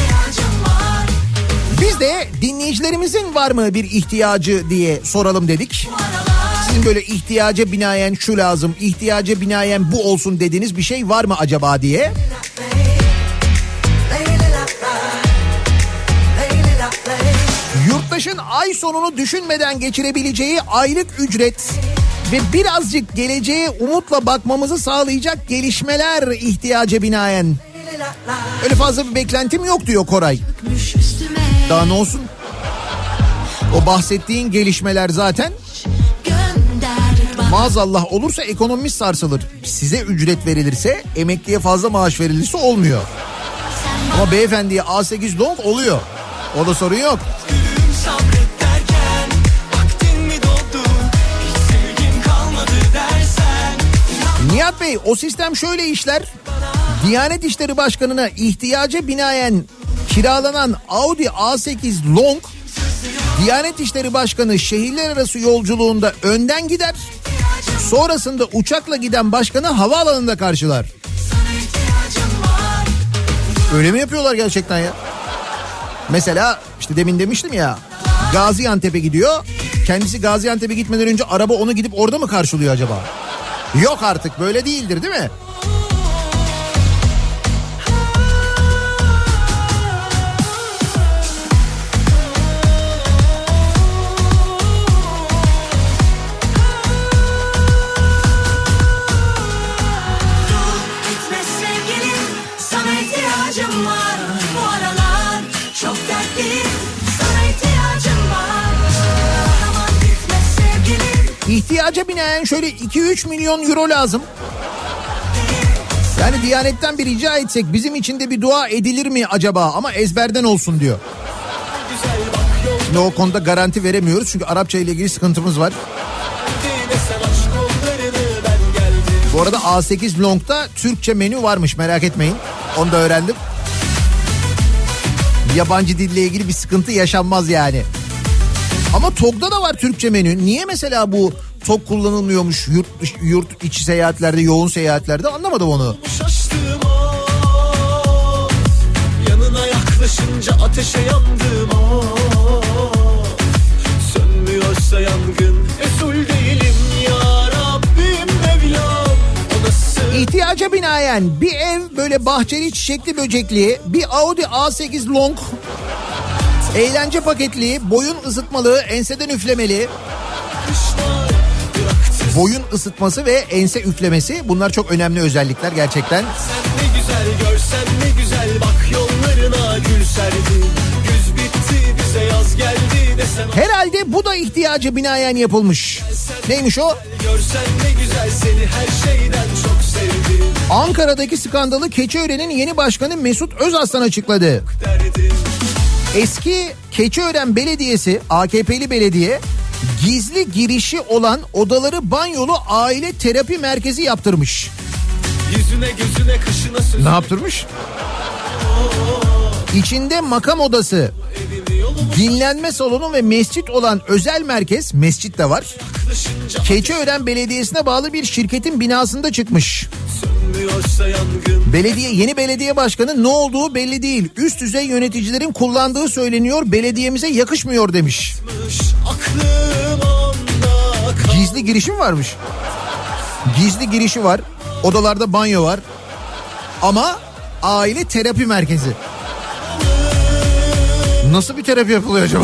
Biz de dinleyicilerimizin var mı bir ihtiyacı diye soralım dedik. Sizin böyle ihtiyaca binaen şu lazım, ihtiyaca binaen bu olsun dediğiniz bir şey var mı acaba diye. Yurttaşın ay sonunu düşünmeden geçirebileceği aylık ücret ve birazcık geleceğe umutla bakmamızı sağlayacak gelişmeler ihtiyaca binaen. Öyle fazla bir beklentim yok diyor Koray. Daha ne olsun? O bahsettiğin gelişmeler zaten maazallah olursa ekonomimiz sarsılır. Size ücret verilirse, emekliye fazla maaş verilirse olmuyor. Ama beyefendiye A sekiz long oluyor. O da sorun yok. Nihat Bey, o sistem şöyle işler. Diyanet İşleri Başkanı'na ihtiyaca binaen kiralanan Audi A sekiz long, Diyanet İşleri Başkanı şehirler arası yolculuğunda önden gider. Sonrasında uçakla giden başkanı havaalanında karşılar. Öyle mi yapıyorlar gerçekten ya? Mesela işte demin demiştim ya, Gaziantep'e gidiyor. Kendisi Gaziantep'e gitmeden önce araba onu gidip orada mı karşılıyor acaba? Yok artık, böyle değildir değil mi? İhtiyaca binaen şöyle iki üç milyon euro lazım. Yani Diyanet'ten bir rica etsek bizim için de bir dua edilir mi acaba, ama ezberden olsun diyor. Şimdi o konuda garanti veremiyoruz çünkü Arapça ile ilgili sıkıntımız var. Bu arada A sekiz Long'da Türkçe menü varmış, merak etmeyin. Onu da öğrendim. Yabancı dille ilgili bir sıkıntı yaşanmaz yani. Ama T O G'da da var Türkçe menü. Niye mesela bu T O G kullanılmıyormuş yurt, yurt içi seyahatlerde, yoğun seyahatlerde, anlamadım onu. Yanına yaklaşınca ateşe yandım. Sönmüyorsa yangın, Resul değilim ya Rabbim Mevlam. İhtiyaca binaen bir ev böyle bahçeli, çiçekli, böcekli, bir Audi A sekiz long, eğlence paketli, boyun ısıtmalı, enseden üflemeli. Boyun ısıtması ve ense üflemesi, bunlar çok önemli özellikler gerçekten. Sen ne güzel görsen ne güzel, bak yollarına gül serdi. Güz bitti bize yaz geldi desem. Herhalde bu da ihtiyaca binaen yapılmış. Neymiş o? Görsen ne güzel, seni her şeyden çok sevdim. Ankara'daki skandalı Keçiören'in yeni başkanı Mesut Özaslan açıkladı. Eski Keçiören Belediyesi, A K P'li belediye, gizli girişi olan odaları banyolu aile terapi merkezi yaptırmış. Yüzüne gözüne kaşına sözüne. Ne yaptırmış? İçinde makam odası, dinlenme salonu ve mescit olan özel merkez, mescit de var, Keçiören Belediyesi'ne bağlı bir şirketin binasında çıkmış. Belediye, yeni belediye başkanı ne olduğu belli değil. Üst düzey yöneticilerin kullandığı söyleniyor. Belediyemize yakışmıyor demiş. Gizli girişim varmış. Gizli girişi var. Odalarda banyo var. Ama aile terapi merkezi. Nasıl bir terapi yapılıyor acaba?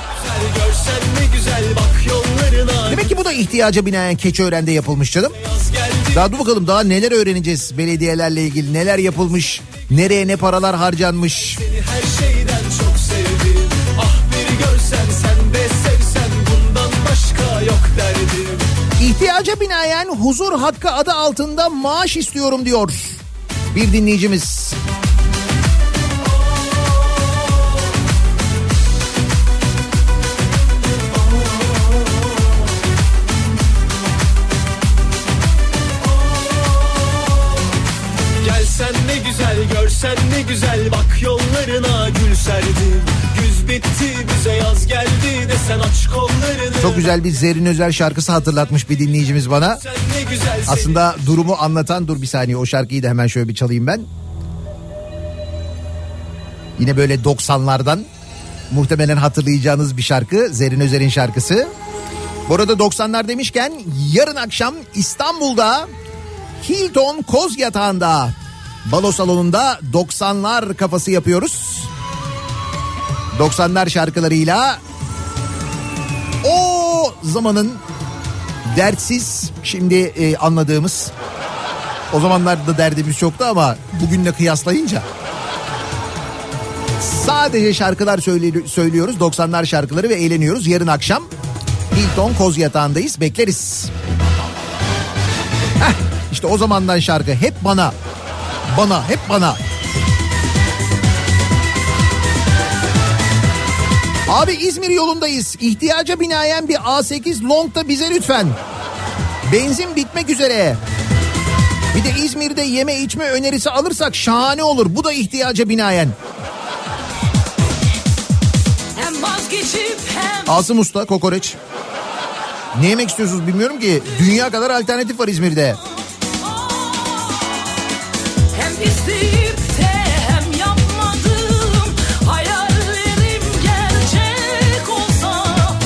Demek ki bu da ihtiyaca binaen Keçiören'de yapılmış canım. Daha dur bakalım, daha neler öğreneceğiz belediyelerle ilgili, neler yapılmış, nereye ne paralar harcanmış. Seni her şeyden çok sevdim. Ah bir görsen sen de sevsen, bundan başka yok derdim. İhtiyaca binaen huzur hakkı adı altında maaş istiyorum diyor bir dinleyicimiz. bitti, bize yaz geldi desen aç kollarını. Çok güzel bir Zerrin Özer şarkısı hatırlatmış bir dinleyicimiz bana. Aslında durumu anlatan, dur bir saniye o şarkıyı da hemen şöyle bir çalayım ben. Yine böyle doksanlardan muhtemelen hatırlayacağınız bir şarkı, Zerrin Özer'in şarkısı. Bu arada doksanlar demişken yarın akşam İstanbul'da Hilton Koz Yatağı'nda balo salonunda doksanlar kafası yapıyoruz. doksanlar şarkılarıyla o zamanın dertsiz, şimdi e, anladığımız, o zamanlarda derdimiz çoktu ama bugünle kıyaslayınca sadece şarkılar söyle, söylüyoruz, doksanlar şarkıları ve eğleniyoruz. Yarın akşam Hilton Koz Yatağı'ndayız, bekleriz. Heh, işte o zamandan şarkı, hep bana, bana, hep bana. Abi İzmir yolundayız. İhtiyaca binaen bir A sekiz Long'da bize lütfen. Benzin bitmek üzere. Bir de İzmir'de yeme içme önerisi alırsak şahane olur. Bu da ihtiyaca binaen. Asım Usta, kokoreç. Ne yemek istiyorsunuz bilmiyorum ki. Dünya kadar alternatif var İzmir'de. Hem isteyip de hem yapmadım, hayallerim gerçek olsa.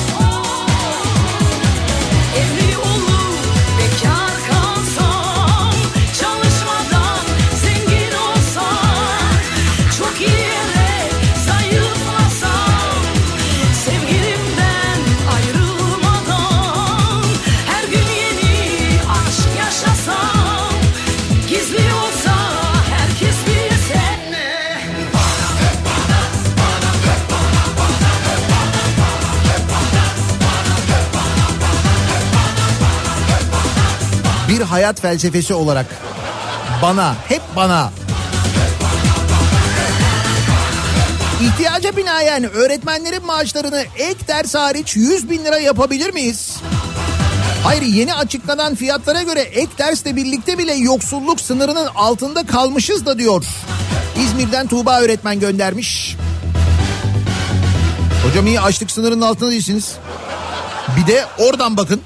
Evli olup bekar kalsam, çalışmadan zengin olsam, çok iyi yere zayıflasam, sevgilimden ayrılmadan her gün yeni aşk yaşasam, gizli olsa herkes bilse. Bir hayat felsefesi olarak bana, hep bana. İhtiyaca binaen öğretmenlerin maaşlarını ek ders hariç yüz bin lira yapabilir miyiz? Hayır, yeni açıklanan fiyatlara göre ek dersle birlikte bile yoksulluk sınırının altında kalmışız da diyor. İzmir'den Tuğba öğretmen göndermiş. Hocam iyi, açlık sınırının altında değilsiniz. Bir de oradan bakın.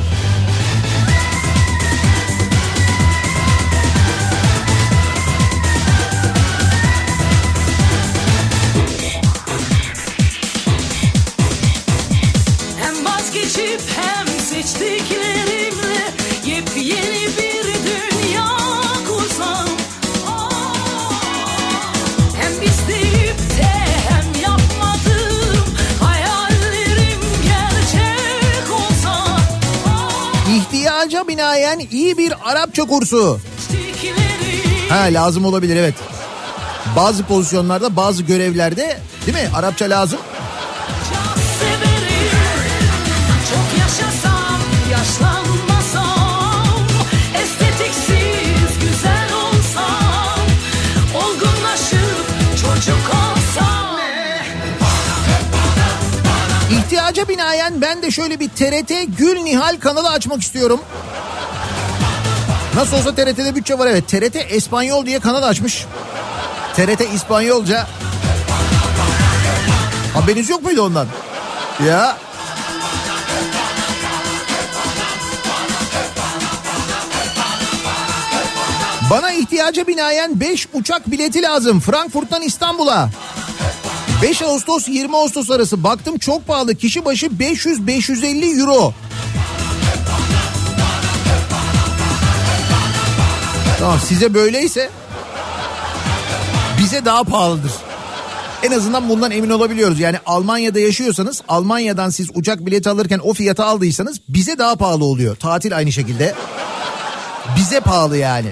Hem vazgeçip hem seçtiklerimle yepyeni bir dünya kursam. Hem isteyip de hem yapmadım, hayallerim gerçek olsa. İhtiyaca binaen iyi bir Arapça kursu. Seçtiklerim Ha, lazım olabilir, evet. Bazı pozisyonlarda, bazı görevlerde değil mi? Arapça lazım. çok severim. Çok yaşasam, yaşlanmasam, estetiksiz güzel olsam, olgunlaşıp çocuk olsam. İhtiyaca binaen ben de şöyle bir T R T Gül Nihal kanalı açmak istiyorum. Nasıl olsa T R T'de bütçe var, evet. T R T Espanyol diye kanal açmış. T R T İspanyolca. Haberiniz yok muydu ondan? Ya. Bana ihtiyaca binaen beş uçak bileti lazım. Frankfurt'tan İstanbul'a. beş Ağustos yirmi Ağustos arası. Baktım çok pahalı. Kişi başı beş yüz beş yüz elli euro. Tamam, size böyleyse bize daha pahalıdır. En azından bundan emin olabiliyoruz. Yani Almanya'da yaşıyorsanız, Almanya'dan siz uçak bileti alırken o fiyata aldıysanız bize daha pahalı oluyor. Tatil aynı şekilde. Bize pahalı yani.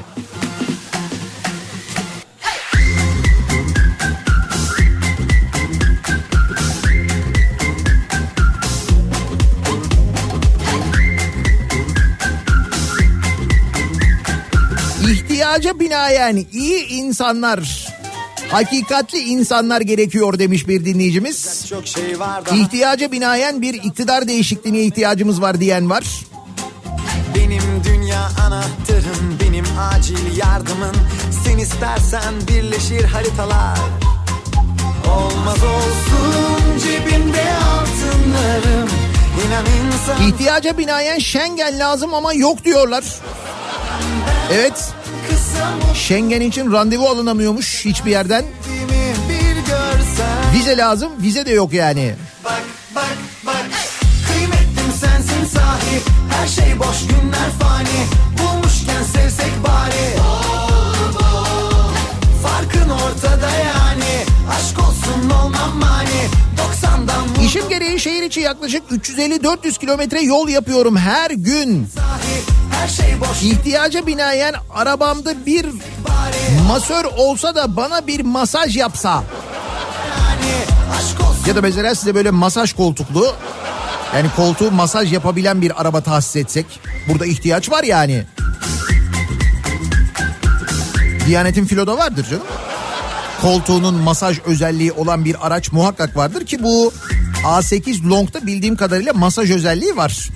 İhtiyaca binaen iyi insanlar, hakikatli insanlar gerekiyor demiş bir dinleyicimiz. Çok şey var daha. İhtiyaca binaen bir iktidar değişikliğine ihtiyacımız var diyen var. Benim dünya anahtarım, benim acil yardımın. Sen istersen birleşir haritalar. Olmaz olsun insan. İhtiyaca binaen Schengen lazım ama yok diyorlar. Evet. Schengen için randevu alınamıyormuş hiçbir yerden. Vize lazım, vize de yok yani. Bak bak bak, kıymetlim sensin sahi. Her şey boş, günler fani. Bulmuşken sevsek bari. Farkın ortada yani. Aşk olsun olmam mani. doksandan vurdum. İşim gereği şehir içi yaklaşık üç yüz elli dört yüz kilometre yol yapıyorum her gün. Her şey boş. İhtiyaca binaen arabamda bir masör olsa da bana bir masaj yapsa. Ya da mesela size böyle masaj koltuklu, yani koltuğu masaj yapabilen bir araba tahsis etsek. Burada ihtiyaç var yani. Diyanet'in filoda vardır canım. Koltuğunun masaj özelliği olan bir araç muhakkak vardır ki bu A sekiz Long'da bildiğim kadarıyla masaj özelliği var.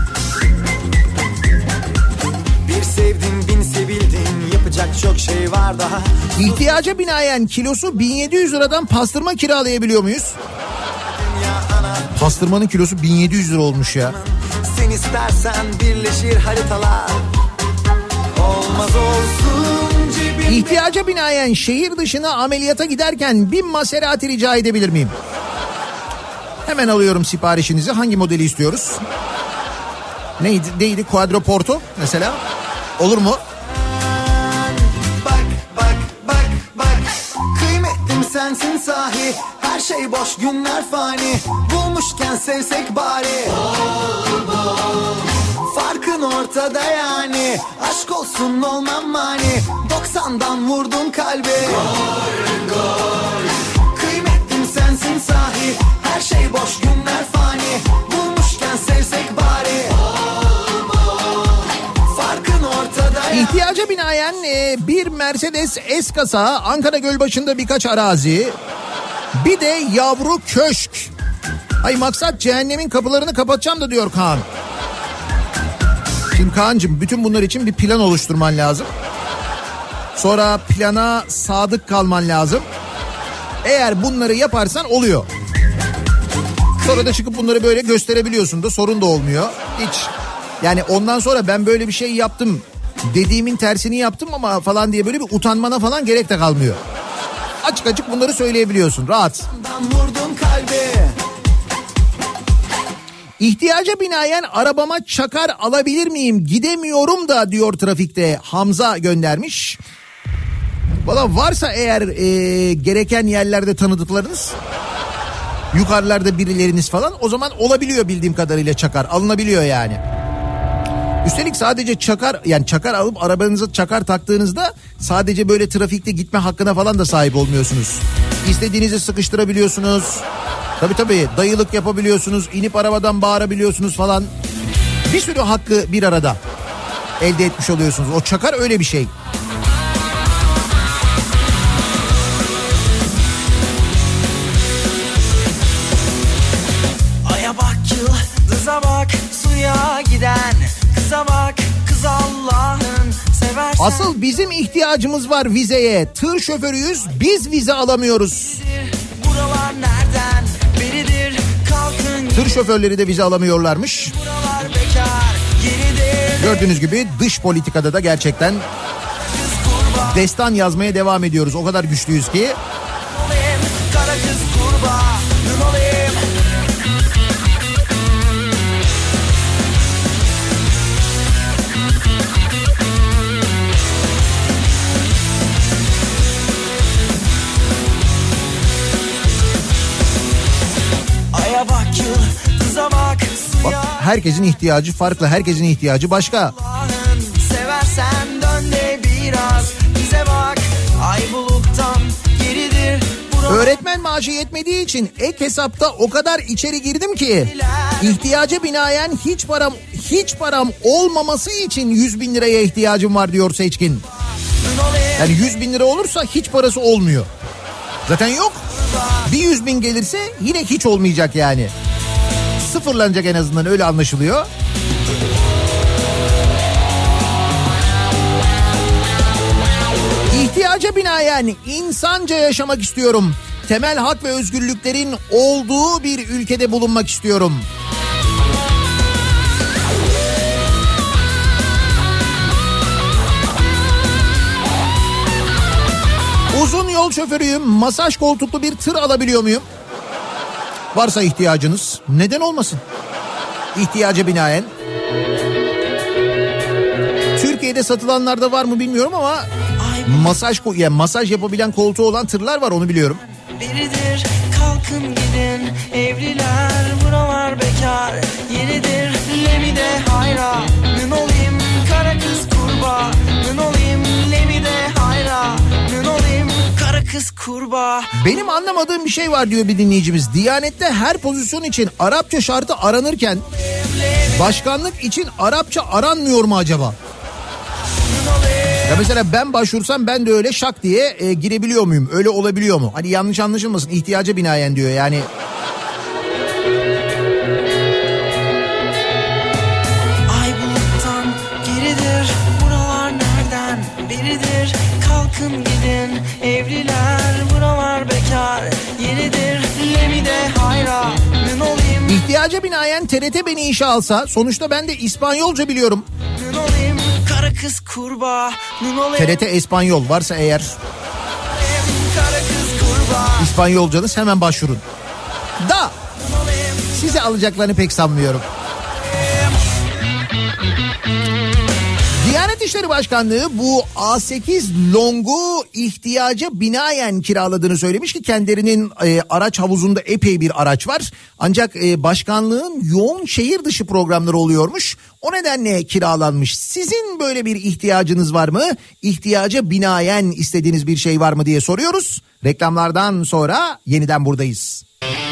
Bir sevdin bin sevildin, yapacak çok şey var daha. İhtiyaca binaen kilosu bin yedi yüz liradan pastırma kiralayabiliyor muyuz? Pastırmanın kilosu bin yedi yüz lira olmuş ya. Sen istersen birleşir haritalar. Olmaz olsun cebim. İhtiyaca binaen şehir dışına ameliyata giderken bir Maserati rica edebilir miyim? Hemen alıyorum siparişinizi. Hangi modeli istiyoruz? Neydi? Neydi? Quadroporto mesela? Olur mu? Bak bak bak bak, kıymetlim sensin sahi. Her şey boş, günler fani. Bulmuşken sevsek bari. Farkın ortada yani. Aşk olsun olmam mani. doksandan vurdum kalbi. Gol gol. Kıymetlim sensin sahi. Her şey boş, günler fani. Bulmuşken sevsek bari. Farkın ortada yani. İhtiyaca binaen e, bir Mercedes S-kasa, Ankara Gölbaşı'nda birkaç arazi, bir de yavru köşk. Ay maksat cehennemin kapılarını kapatacağım da diyor Kaan. Şimdi Kaan'cığım bütün bunlar için bir plan oluşturman lazım. Sonra plana sadık kalman lazım. Eğer bunları yaparsan oluyor. Sonra da çıkıp bunları böyle gösterebiliyorsun da sorun da olmuyor. Hiç. Yani ondan sonra ben böyle bir şey yaptım, dediğimin tersini yaptım ama falan diye böyle bir utanmana falan gerek de kalmıyor. Açık açık bunları söyleyebiliyorsun rahat. Vurdum kalbi. İhtiyaca binaen arabama çakar alabilir miyim? Gidemiyorum da diyor trafikte. Hamza göndermiş. Valla varsa eğer e, gereken yerlerde tanıdıklarınız, yukarılarda birileriniz falan, o zaman olabiliyor bildiğim kadarıyla çakar. Alınabiliyor yani. Üstelik sadece çakar, yani çakar alıp arabanıza çakar taktığınızda sadece böyle trafikte gitme hakkına falan da sahip olmuyorsunuz. İstediğinizi sıkıştırabiliyorsunuz. Tabii tabii dayılık yapabiliyorsunuz, inip arabadan bağırabiliyorsunuz falan. Bir sürü hakkı bir arada elde etmiş oluyorsunuz. O çakar öyle bir şey. Aya bak, yıldıza bak, suya giden kıza bak, kız Allah'ın seversen. Asıl bizim ihtiyacımız var vizeye. Tır şoförüyüz, biz vize alamıyoruz. Buralar nereden beridir, kalkın. Tır şoförleri de vize alamıyorlarmış. Buralar bekar, yeridir. Gördüğünüz gibi dış politikada da gerçekten destan yazmaya devam ediyoruz. O kadar güçlüyüz ki. Olayım, kara kız kurbanın olayım. Aya bak, yıldıza bak, Bak, herkesin ihtiyacı farklı, herkesin ihtiyacı başka. Allah'ın seversen dön de biraz bize bak. Ay buluttan geridir. Öğretmen maaşı yetmediği için ek hesapta o kadar içeri girdim ki ihtiyaca binaen hiç param hiç param olmaması için yüz bin liraya ihtiyacım var diyor Seçkin. Yani yüz bin lira olursa hiç parası olmuyor. Zaten yok. Bir yüz bin gelirse yine hiç olmayacak yani. Sıfırlanacak en azından, öyle anlaşılıyor. İhtiyaca binaen insanca yaşamak istiyorum. Temel hak ve özgürlüklerin olduğu bir ülkede bulunmak istiyorum. İspanyol şoförüyüm. Masaj koltuklu bir tır alabiliyor muyum? Varsa ihtiyacınız, neden olmasın? İhtiyaca binaen. Türkiye'de satılanlarda var mı bilmiyorum ama masaj yani masaj yapabilen koltuğu olan tırlar var, onu biliyorum. Biridir kalkın gidin evliler, buralar bekar yenidir. Lemide hayranın olayım, kara kız kurbağanın olayım. Lemide hayranın olayım, kara kız kurbağa. Benim anlamadığım bir şey var diyor bir dinleyicimiz. Diyanette her pozisyon için Arapça şartı aranırken başkanlık için Arapça aranmıyor mu acaba? Ya mesela ben başvursam ben de öyle şak diye e, girebiliyor muyum? Öyle olabiliyor mu? Hani yanlış anlaşılmasın, ihtiyaca binaen diyor yani. Ay buluttan geridir, buralar nereden beridir. Kalkın gidin evliler, buralar bekar yenidir. Lemide hayranın olayım. İhtiyaca binaen T R T beni işe alsa, sonuçta ben de İspanyolca biliyorum. Olayım, kara kız kurbağa. T R T Espanyol varsa eğer İspanyolcanız hemen başvurun. Da sizi alacaklarını pek sanmıyorum. Diyanet İşleri Başkanlığı bu A sekiz Long'u ihtiyaca binaen kiraladığını söylemiş ki kendilerinin e, araç havuzunda epey bir araç var. Ancak e, başkanlığın yoğun şehir dışı programları oluyormuş. O nedenle kiralanmış. Sizin böyle bir ihtiyacınız var mı? İhtiyaca binaen istediğiniz bir şey var mı diye soruyoruz. Reklamlardan sonra yeniden buradayız.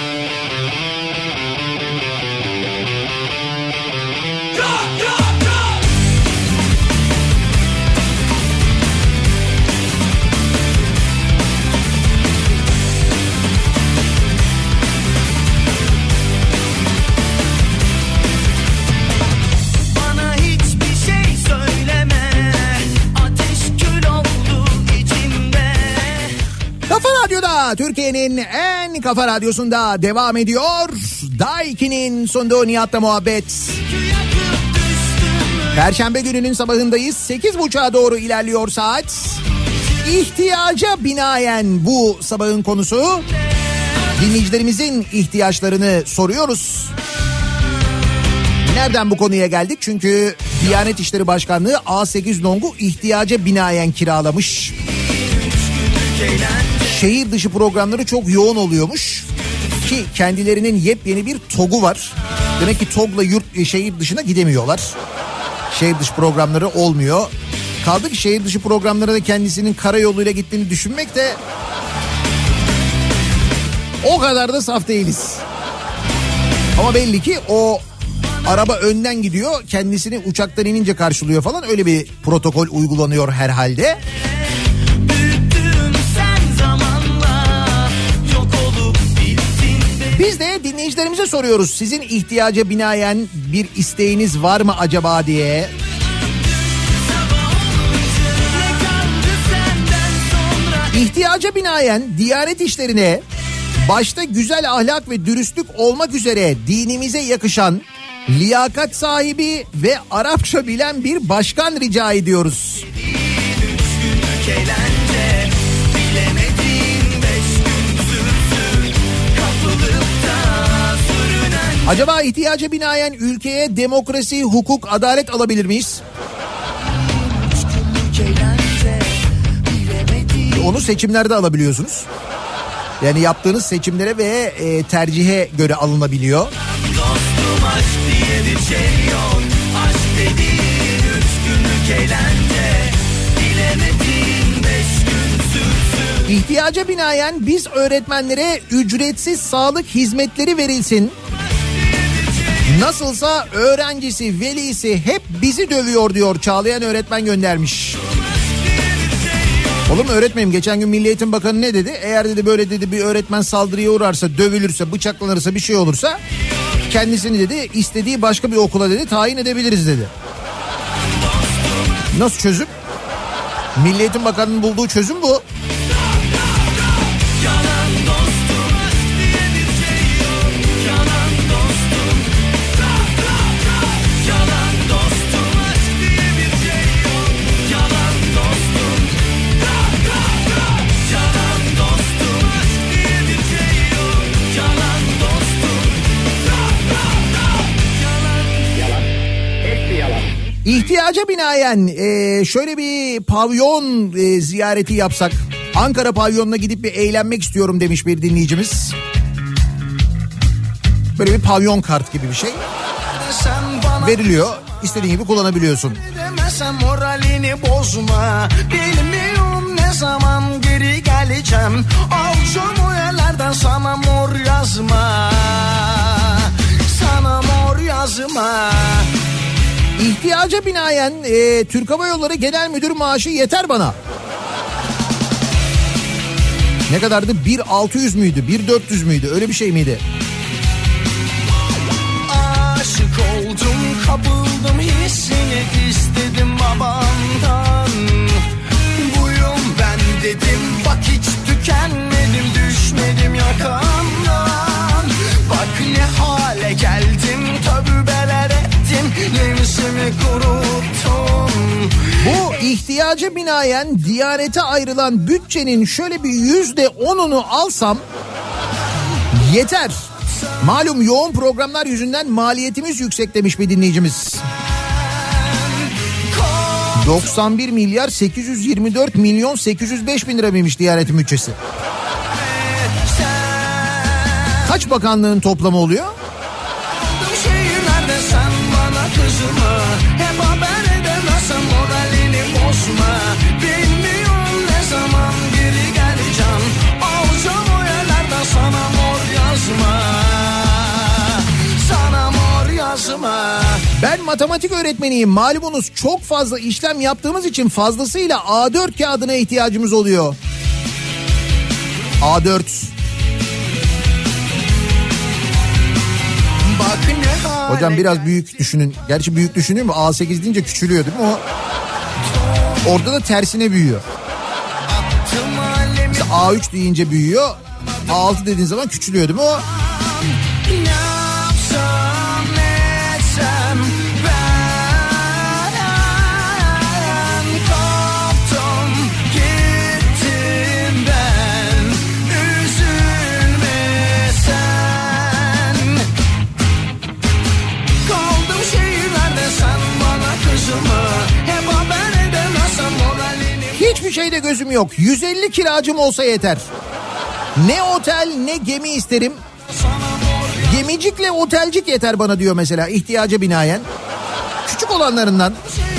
Türkiye'nin en kafa radyosunda devam ediyor. Daiki'nin sunduğu Nihat'la muhabbet. Perşembe gününün sabahındayız. sekiz buçuğa doğru ilerliyor saat. İhtiyaca binaen bu sabahın konusu. Dinleyicilerimizin ihtiyaçlarını soruyoruz. Nereden bu konuya geldik? Çünkü Diyanet İşleri Başkanlığı A sekiz Long'u ihtiyaca binaen kiralamış. Şehir dışı programları çok yoğun oluyormuş ki kendilerinin yepyeni bir TOG'u var. Demek ki TOG'la yurt şehir dışına gidemiyorlar. Şehir dışı programları olmuyor. Kaldı ki şehir dışı programlara da kendisinin karayoluyla gittiğini düşünmek de o kadar da saf değiliz. Ama belli ki o araba önden gidiyor, kendisini uçaktan inince karşılıyor falan, öyle bir protokol uygulanıyor herhalde. Biz de dinleyicilerimize soruyoruz. Sizin ihtiyaca binaen bir isteğiniz var mı acaba diye. İhtiyaca binaen Diyanet İşleri'ne başta güzel ahlak ve dürüstlük olmak üzere dinimize yakışan liyakat sahibi ve Arapça bilen bir başkan rica ediyoruz. Acaba ihtiyaca binaen ülkeye demokrasi, hukuk, adalet alabilir miyiz? Onu seçimlerde alabiliyorsunuz. Yani yaptığınız seçimlere ve e, tercihe göre alınabiliyor. Dostum, aşk diye bir şey yok. Aşk dediğin üç günlük eğlence. Bilemedin beş gün sürsün. İhtiyaca binaen biz öğretmenlere ücretsiz sağlık hizmetleri verilsin. Nasılsa öğrencisi, velisi hep bizi dövüyor diyor, Çağlayan öğretmen göndermiş. Oğlum öğretmenim, geçen gün Milli Eğitim Bakanı ne dedi? Eğer dedi böyle dedi bir öğretmen saldırıya uğrarsa, dövülürse, bıçaklanırsa, bir şey olursa kendisini dedi istediği başka bir okula dedi tayin edebiliriz dedi. Nasıl çözüm? Milli Eğitim Bakanı'nın bulduğu çözüm bu. İhtiyaca binaen e, şöyle bir pavyon e, ziyareti yapsak. Ankara pavyonuna gidip bir eğlenmek istiyorum demiş bir dinleyicimiz. Böyle bir pavyon kart gibi bir şey. Veriliyor. İstediğin gibi kullanabiliyorsun. Demesem moralini bozma. Bilmiyorum ne zaman geri geleceğim. Alacağım o yerlerden sana mor yazma. Sana mor yazma. İhtiyaca binaen e, Türk Hava Yolları Genel Müdür maaşı yeter bana. Ne kadardı? bir bin altı yüz müydü? bir bin dört yüz müydü? Öyle bir şey miydi? Aşık oldum, kapıldım hissini, istedim babamdan. Buyum ben dedim, bak hiç tükenmedim, düşmedim yakamdan. Bak ne hale geldim, tövbeler ettim, nefsimi kuruttum. Bu ihtiyaca binaen Diyanete ayrılan bütçenin şöyle bir yüzde onunu alsam yeter. Malum yoğun programlar yüzünden maliyetimiz yüksek demiş bir dinleyicimiz. doksan bir milyar sekiz yüz yirmi dört milyon sekiz yüz beş bin lira mıymış Diyanet'in bütçesi? Kaç bakanlığın toplamı oluyor? Sen bana kızma, hep haber edemezsem moralini bozma. Bilmiyorum ne zaman geri geleceğim. Alacağım o yerlerden sana mor yazma. Sana mor yazma. Ben matematik öğretmeniyim. Malumunuz çok fazla işlem yaptığımız için fazlasıyla A dört kağıdına ihtiyacımız oluyor. A dört. Hocam biraz büyük düşünün. Gerçi büyük düşünüyor mu? A sekiz deyince küçülüyor değil mi o? Orada da tersine büyüyor. Mesela A üç deyince büyüyor. A altı dediğin zaman küçülüyor değil mi o? Hiçbir şeyde gözüm yok. yüz elli kiracım olsa yeter. Ne otel ne gemi isterim. Gemicikle otelcik yeter bana diyor mesela ihtiyaca binaen. Küçük olanlarından.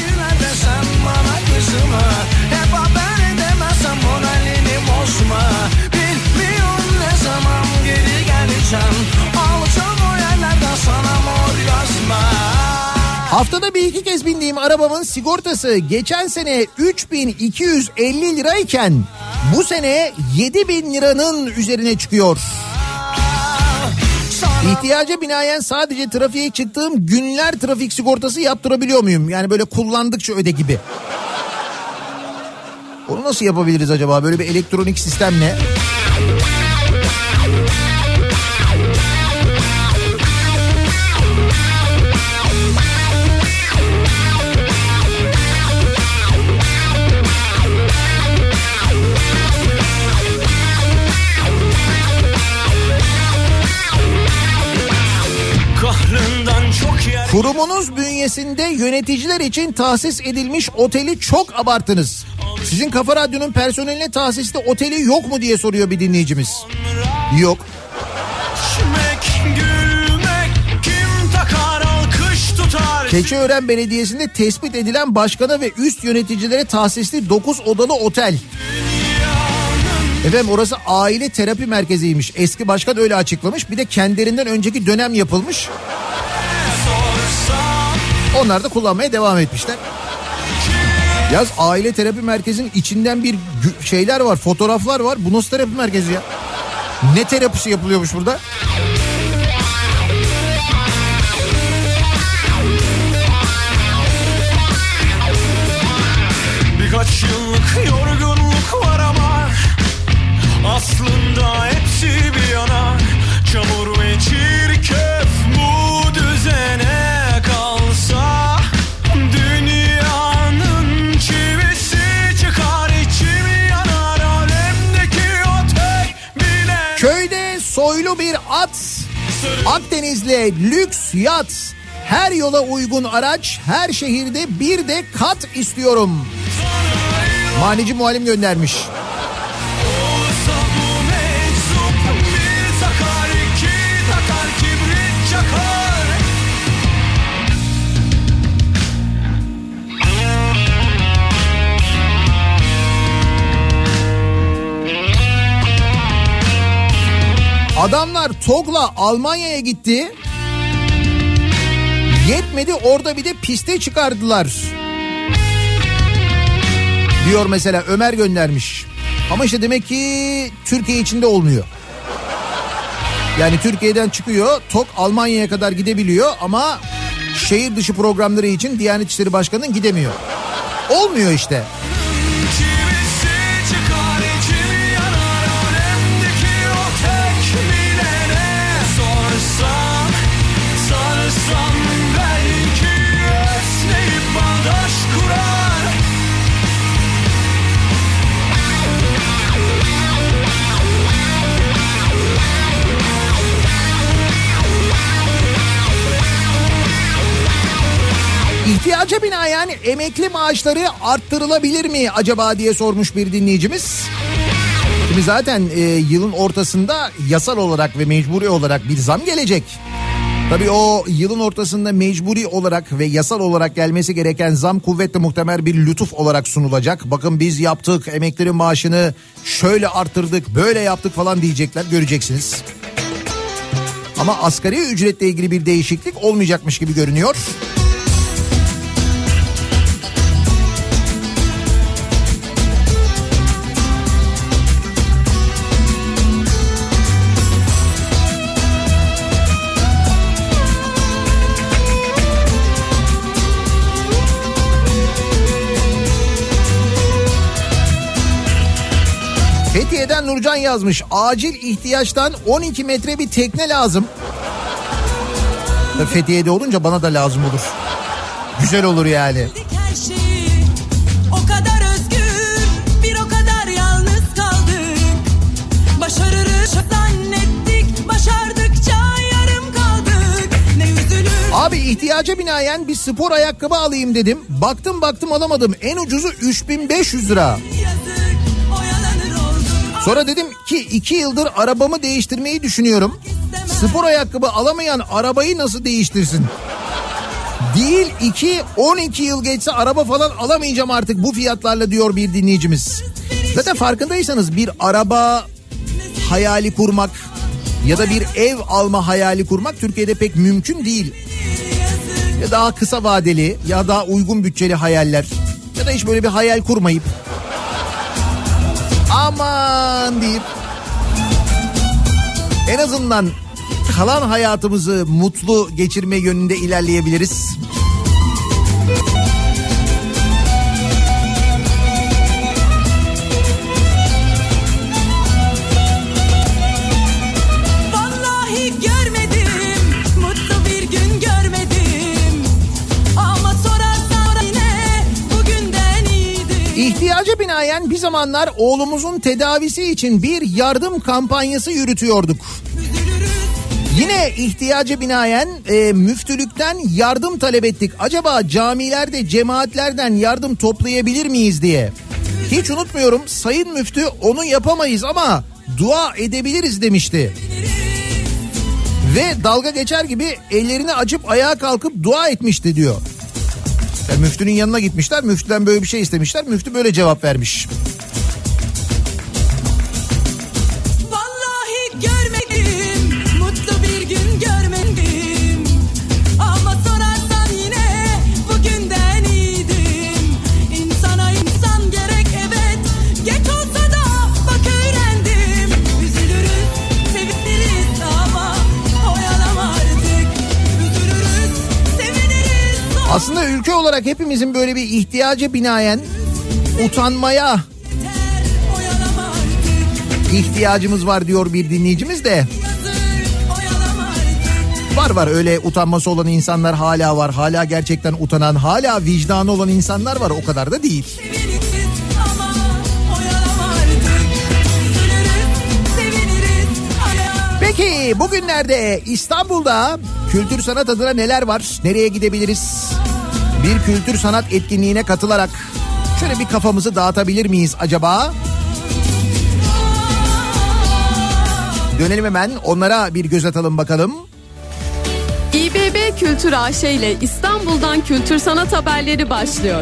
Haftada bir iki kez bindiğim arabamın sigortası geçen sene üç bin iki yüz elli lirayken bu sene yedi bin liranın üzerine çıkıyor. İhtiyaca binaen sadece trafiğe çıktığım günler trafik sigortası yaptırabiliyor muyum? Yani böyle kullandıkça öde gibi. Onu nasıl yapabiliriz acaba? Böyle bir elektronik sistemle. Kurumunuz bünyesinde yöneticiler için tahsis edilmiş oteli çok abarttınız. Sizin Kafa Radyo'nun personeline tahsiste oteli yok mu diye soruyor bir dinleyicimiz. Yok. Keçiören Belediyesi'nde tespit edilen başkana ve üst yöneticilere tahsisli dokuz odalı otel. Efendim orası aile terapi merkeziymiş. Eski başkan öyle açıklamış. Bir de kendilerinden önceki dönem yapılmış. Onlar da kullanmaya devam etmişler. Yaz aile terapi merkezinin içinden bir şeyler var, fotoğraflar var. Bu nasıl terapi merkezi ya? Ne terapisi yapılıyormuş burada? Birkaç yıllık yorgunluk var ama aslında hepsi bir yana. Çamur ve çirkef bu düzene kalsa dünyanın çivisi çıkar, içim yanar alemdeki o tek bilen. Köyde soylu bir at, Akdeniz'le lüks yat, Her yola uygun araç, her şehirde bir de kat istiyorum. Manici muallim göndermiş. Adamlar TOG'la Almanya'ya gitti. Yetmedi, orada bir de piste çıkardılar. Diyor mesela, Ömer göndermiş. Ama işte demek ki Türkiye içinde olmuyor. Yani Türkiye'den çıkıyor, TOG Almanya'ya kadar gidebiliyor ama şehir dışı programları için Diyanet İşleri Başkanı'nın gidemiyor. Olmuyor işte. İhtiyaca binaen emekli maaşları arttırılabilir mi acaba diye sormuş bir dinleyicimiz. Şimdi zaten e, yılın ortasında yasal olarak ve mecburi olarak bir zam gelecek. Tabii o yılın ortasında mecburi olarak ve yasal olarak gelmesi gereken zam kuvvetle muhtemel bir lütuf olarak sunulacak. Bakın biz yaptık, emeklilerin maaşını şöyle arttırdık, böyle yaptık falan diyecekler, göreceksiniz. Ama asgari ücretle ilgili bir değişiklik olmayacakmış gibi görünüyor. Fethiye'den Nurcan yazmış. Acil ihtiyaçtan on iki metre bir tekne lazım. Fethiye'de olunca bana da lazım olur. Güzel olur yani. O kadar özgür, bir o kadar yalnız kaldık. Başarırız zannettik, başardıkça yarım kaldık. Ne üzülür. Abi ihtiyaca binaen bir spor ayakkabı alayım dedim. Baktım baktım alamadım. En ucuzu üç bin beş yüz lira. Sonra dedim ki iki yıldır arabamı değiştirmeyi düşünüyorum. Spor ayakkabı alamayan arabayı nasıl değiştirsin? Değil iki, on iki yıl geçse araba falan alamayacağım artık bu fiyatlarla diyor bir dinleyicimiz. Zaten farkındaysanız bir araba hayali kurmak ya da bir ev alma hayali kurmak Türkiye'de pek mümkün değil. Ya daha kısa vadeli ya daha uygun bütçeli hayaller ya da hiç böyle bir hayal kurmayıp aman deyip en azından kalan hayatımızı mutlu geçirme yönünde ilerleyebiliriz. Vallahi görmedim, mutlu bir gün görmedim. Ama sorarsan yine bugünden iyidir. İhtiyaca binaen bir zamanlar oğlumuzun tedavisi için bir yardım kampanyası yürütüyorduk. Yine ihtiyaca binaen e, müftülükten yardım talep ettik. Acaba camilerde cemaatlerden yardım toplayabilir miyiz diye. Hiç unutmuyorum, sayın müftü onu yapamayız ama dua edebiliriz demişti. Ve dalga geçer gibi ellerini açıp ayağa kalkıp dua etmişti diyor. Yani müftünün yanına gitmişler, müftüden böyle bir şey istemişler, müftü böyle cevap vermiş. Aslında ülke olarak hepimizin böyle bir ihtiyaca binaen utanmaya ihtiyacımız var diyor bir dinleyicimiz de. Var var öyle utanması olan insanlar hala var. Hala gerçekten utanan, hala vicdanı olan insanlar var, o kadar da değil. Peki bugünlerde İstanbul'da kültür sanat adına neler var? Nereye gidebiliriz? Bir kültür sanat etkinliğine katılarak şöyle bir kafamızı dağıtabilir miyiz acaba? Dönelim hemen onlara bir göz atalım bakalım. İ B B Kültür A Ş ile İstanbul'dan kültür sanat haberleri başlıyor.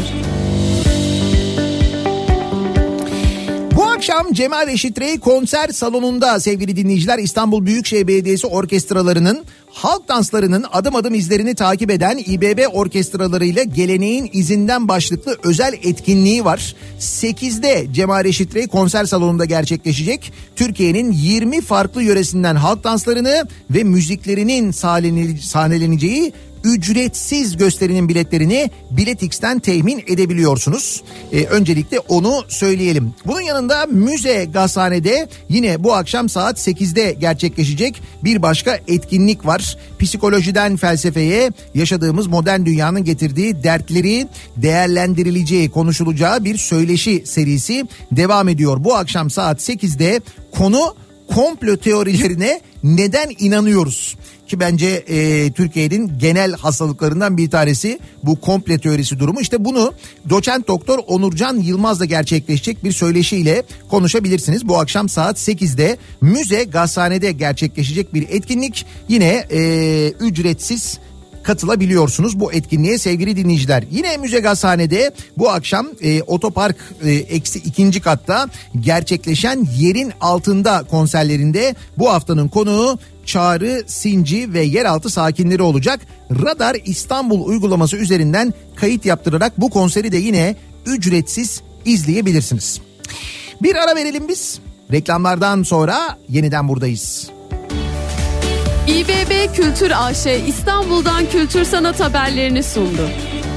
Bu akşam Cemal Reşit Rey konser salonunda sevgili dinleyiciler İstanbul Büyükşehir Belediyesi orkestralarının halk danslarının adım adım izlerini takip eden İ B B orkestralarıyla Geleneğin İzinden başlıklı özel etkinliği var. sekizde Cemal Reşit Rey konser salonunda gerçekleşecek. Türkiye'nin yirmi farklı yöresinden halk danslarını ve müziklerinin sahneleneceği ücretsiz gösterinin biletlerini Biletix'ten temin edebiliyorsunuz. Ee, öncelikle onu söyleyelim. Bunun yanında Müze Gazhane'de yine bu akşam saat sekizde gerçekleşecek bir başka etkinlik var. Psikolojiden felsefeye, yaşadığımız modern dünyanın getirdiği dertleri değerlendirileceği, konuşulacağı bir söyleşi serisi devam ediyor. Bu akşam saat sekizde konu komplo teorilerine neden inanıyoruz? Ki bence e, Türkiye'nin genel hastalıklarından bir tanesi bu komple teorisi durumu. İşte bunu doçent doktor Onurcan Yılmaz'la gerçekleşecek bir söyleşiyle konuşabilirsiniz. Bu akşam saat sekizde Müze Gazhane'de gerçekleşecek bir etkinlik. Yine e, ücretsiz katılabiliyorsunuz bu etkinliğe sevgili dinleyiciler. Yine Müze Gazhane'de bu akşam e, otopark e, eksi ikinci katta gerçekleşen Yerin Altında konserlerinde bu haftanın konuğu Çağrı, Sinci ve yeraltı sakinleri olacak. Radar İstanbul uygulaması üzerinden kayıt yaptırarak bu konseri de yine ücretsiz izleyebilirsiniz. Bir ara verelim biz. Reklamlardan sonra yeniden buradayız. İ B B Kültür A Ş İstanbul'dan kültür sanat haberlerini sundu.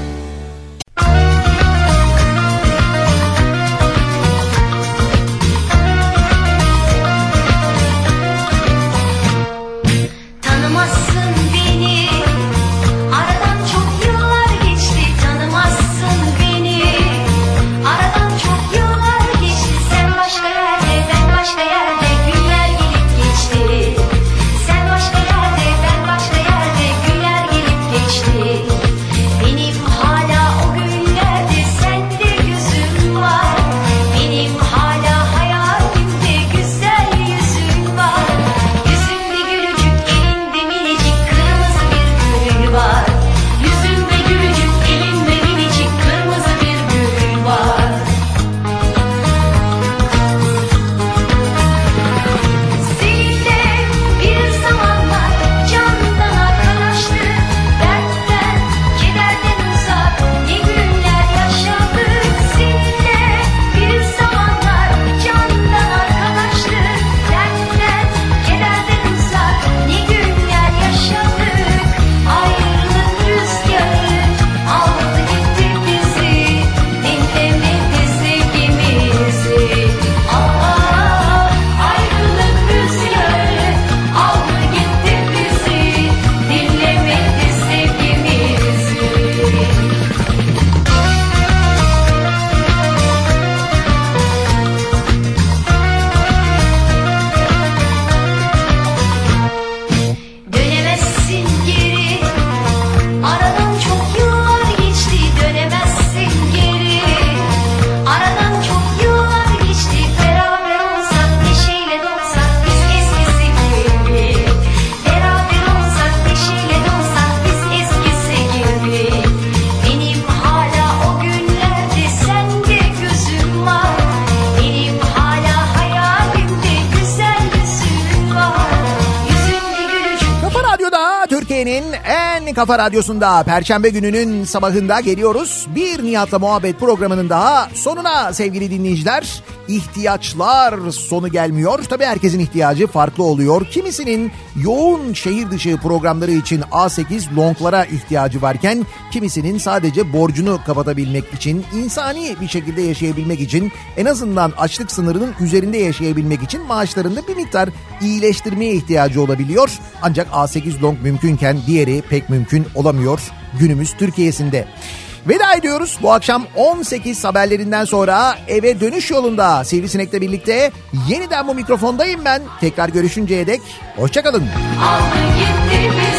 Tanımazsın beni, aradan çok yıllar geçti. Tanımazsın beni, aradan çok yıllar geçti. Sen başka yerde, ben başka yerde, günler gelip geçti. Sen başka yerde, ben başka yerde, günler gelip geçti. Benim hala o günlerde sende gözüm var. Benim hala hayalimde güzel yüzün var. Yüzünde gülücük, elinde minicik kırmızı bir gül var. Yüzünde gülücük, elinde minicik kırmızı bir gül var. Seninle bir zamanlar candan arkadaştık. Dertten, kederden uzak ne günler yaşadık. Seninle bir zamanlar candan arkadaştık. Dertten, kederden uzak ne günler yaşadık. Ayrılık rüzgarı aldı gitti bizi. Dinlemedi sevgimizi. Aa, ayrılık rüzgarı aldı gitti bizi. Dinlemedi sevgimizi. Dönemezsin geri, aradan çok yıllar geçti. Dönemezsin geri, aradan çok yıllar geçti. Beraber olsak, neşeyle dolsak biz eskisi gibi. Beraber olsak, neşeyle dolsak biz eskisi gibi. Benim hala o günlerde sende gözüm var. Benim hala hayalimde güzel yüzün var. Yüzünde gülücük. Kafa Radyo'da, Türkiye'nin en kafa radyosunda Perşembe gününün sabahında geliyoruz. Bir Nihat'la Muhabbet programının daha sonuna sevgili dinleyiciler. İhtiyaçlar sonu gelmiyor. Tabii herkesin ihtiyacı farklı oluyor. Kimisinin yoğun şehir dışı programları için A sekiz longlara ihtiyacı varken kimisinin sadece borcunu kapatabilmek için, insani bir şekilde yaşayabilmek için, en azından açlık sınırının üzerinde yaşayabilmek için maaşlarında bir miktar iyileştirmeye ihtiyacı olabiliyor. Ancak A sekiz long mümkünken diğeri pek mümkün olamıyor günümüz Türkiye'sinde. Veda ediyoruz. Bu akşam on sekiz haberlerinden sonra eve dönüş yolunda Sivrisinek'le birlikte yeniden bu mikrofondayım ben. Tekrar görüşünceye dek hoşça kalın. Aldı gitti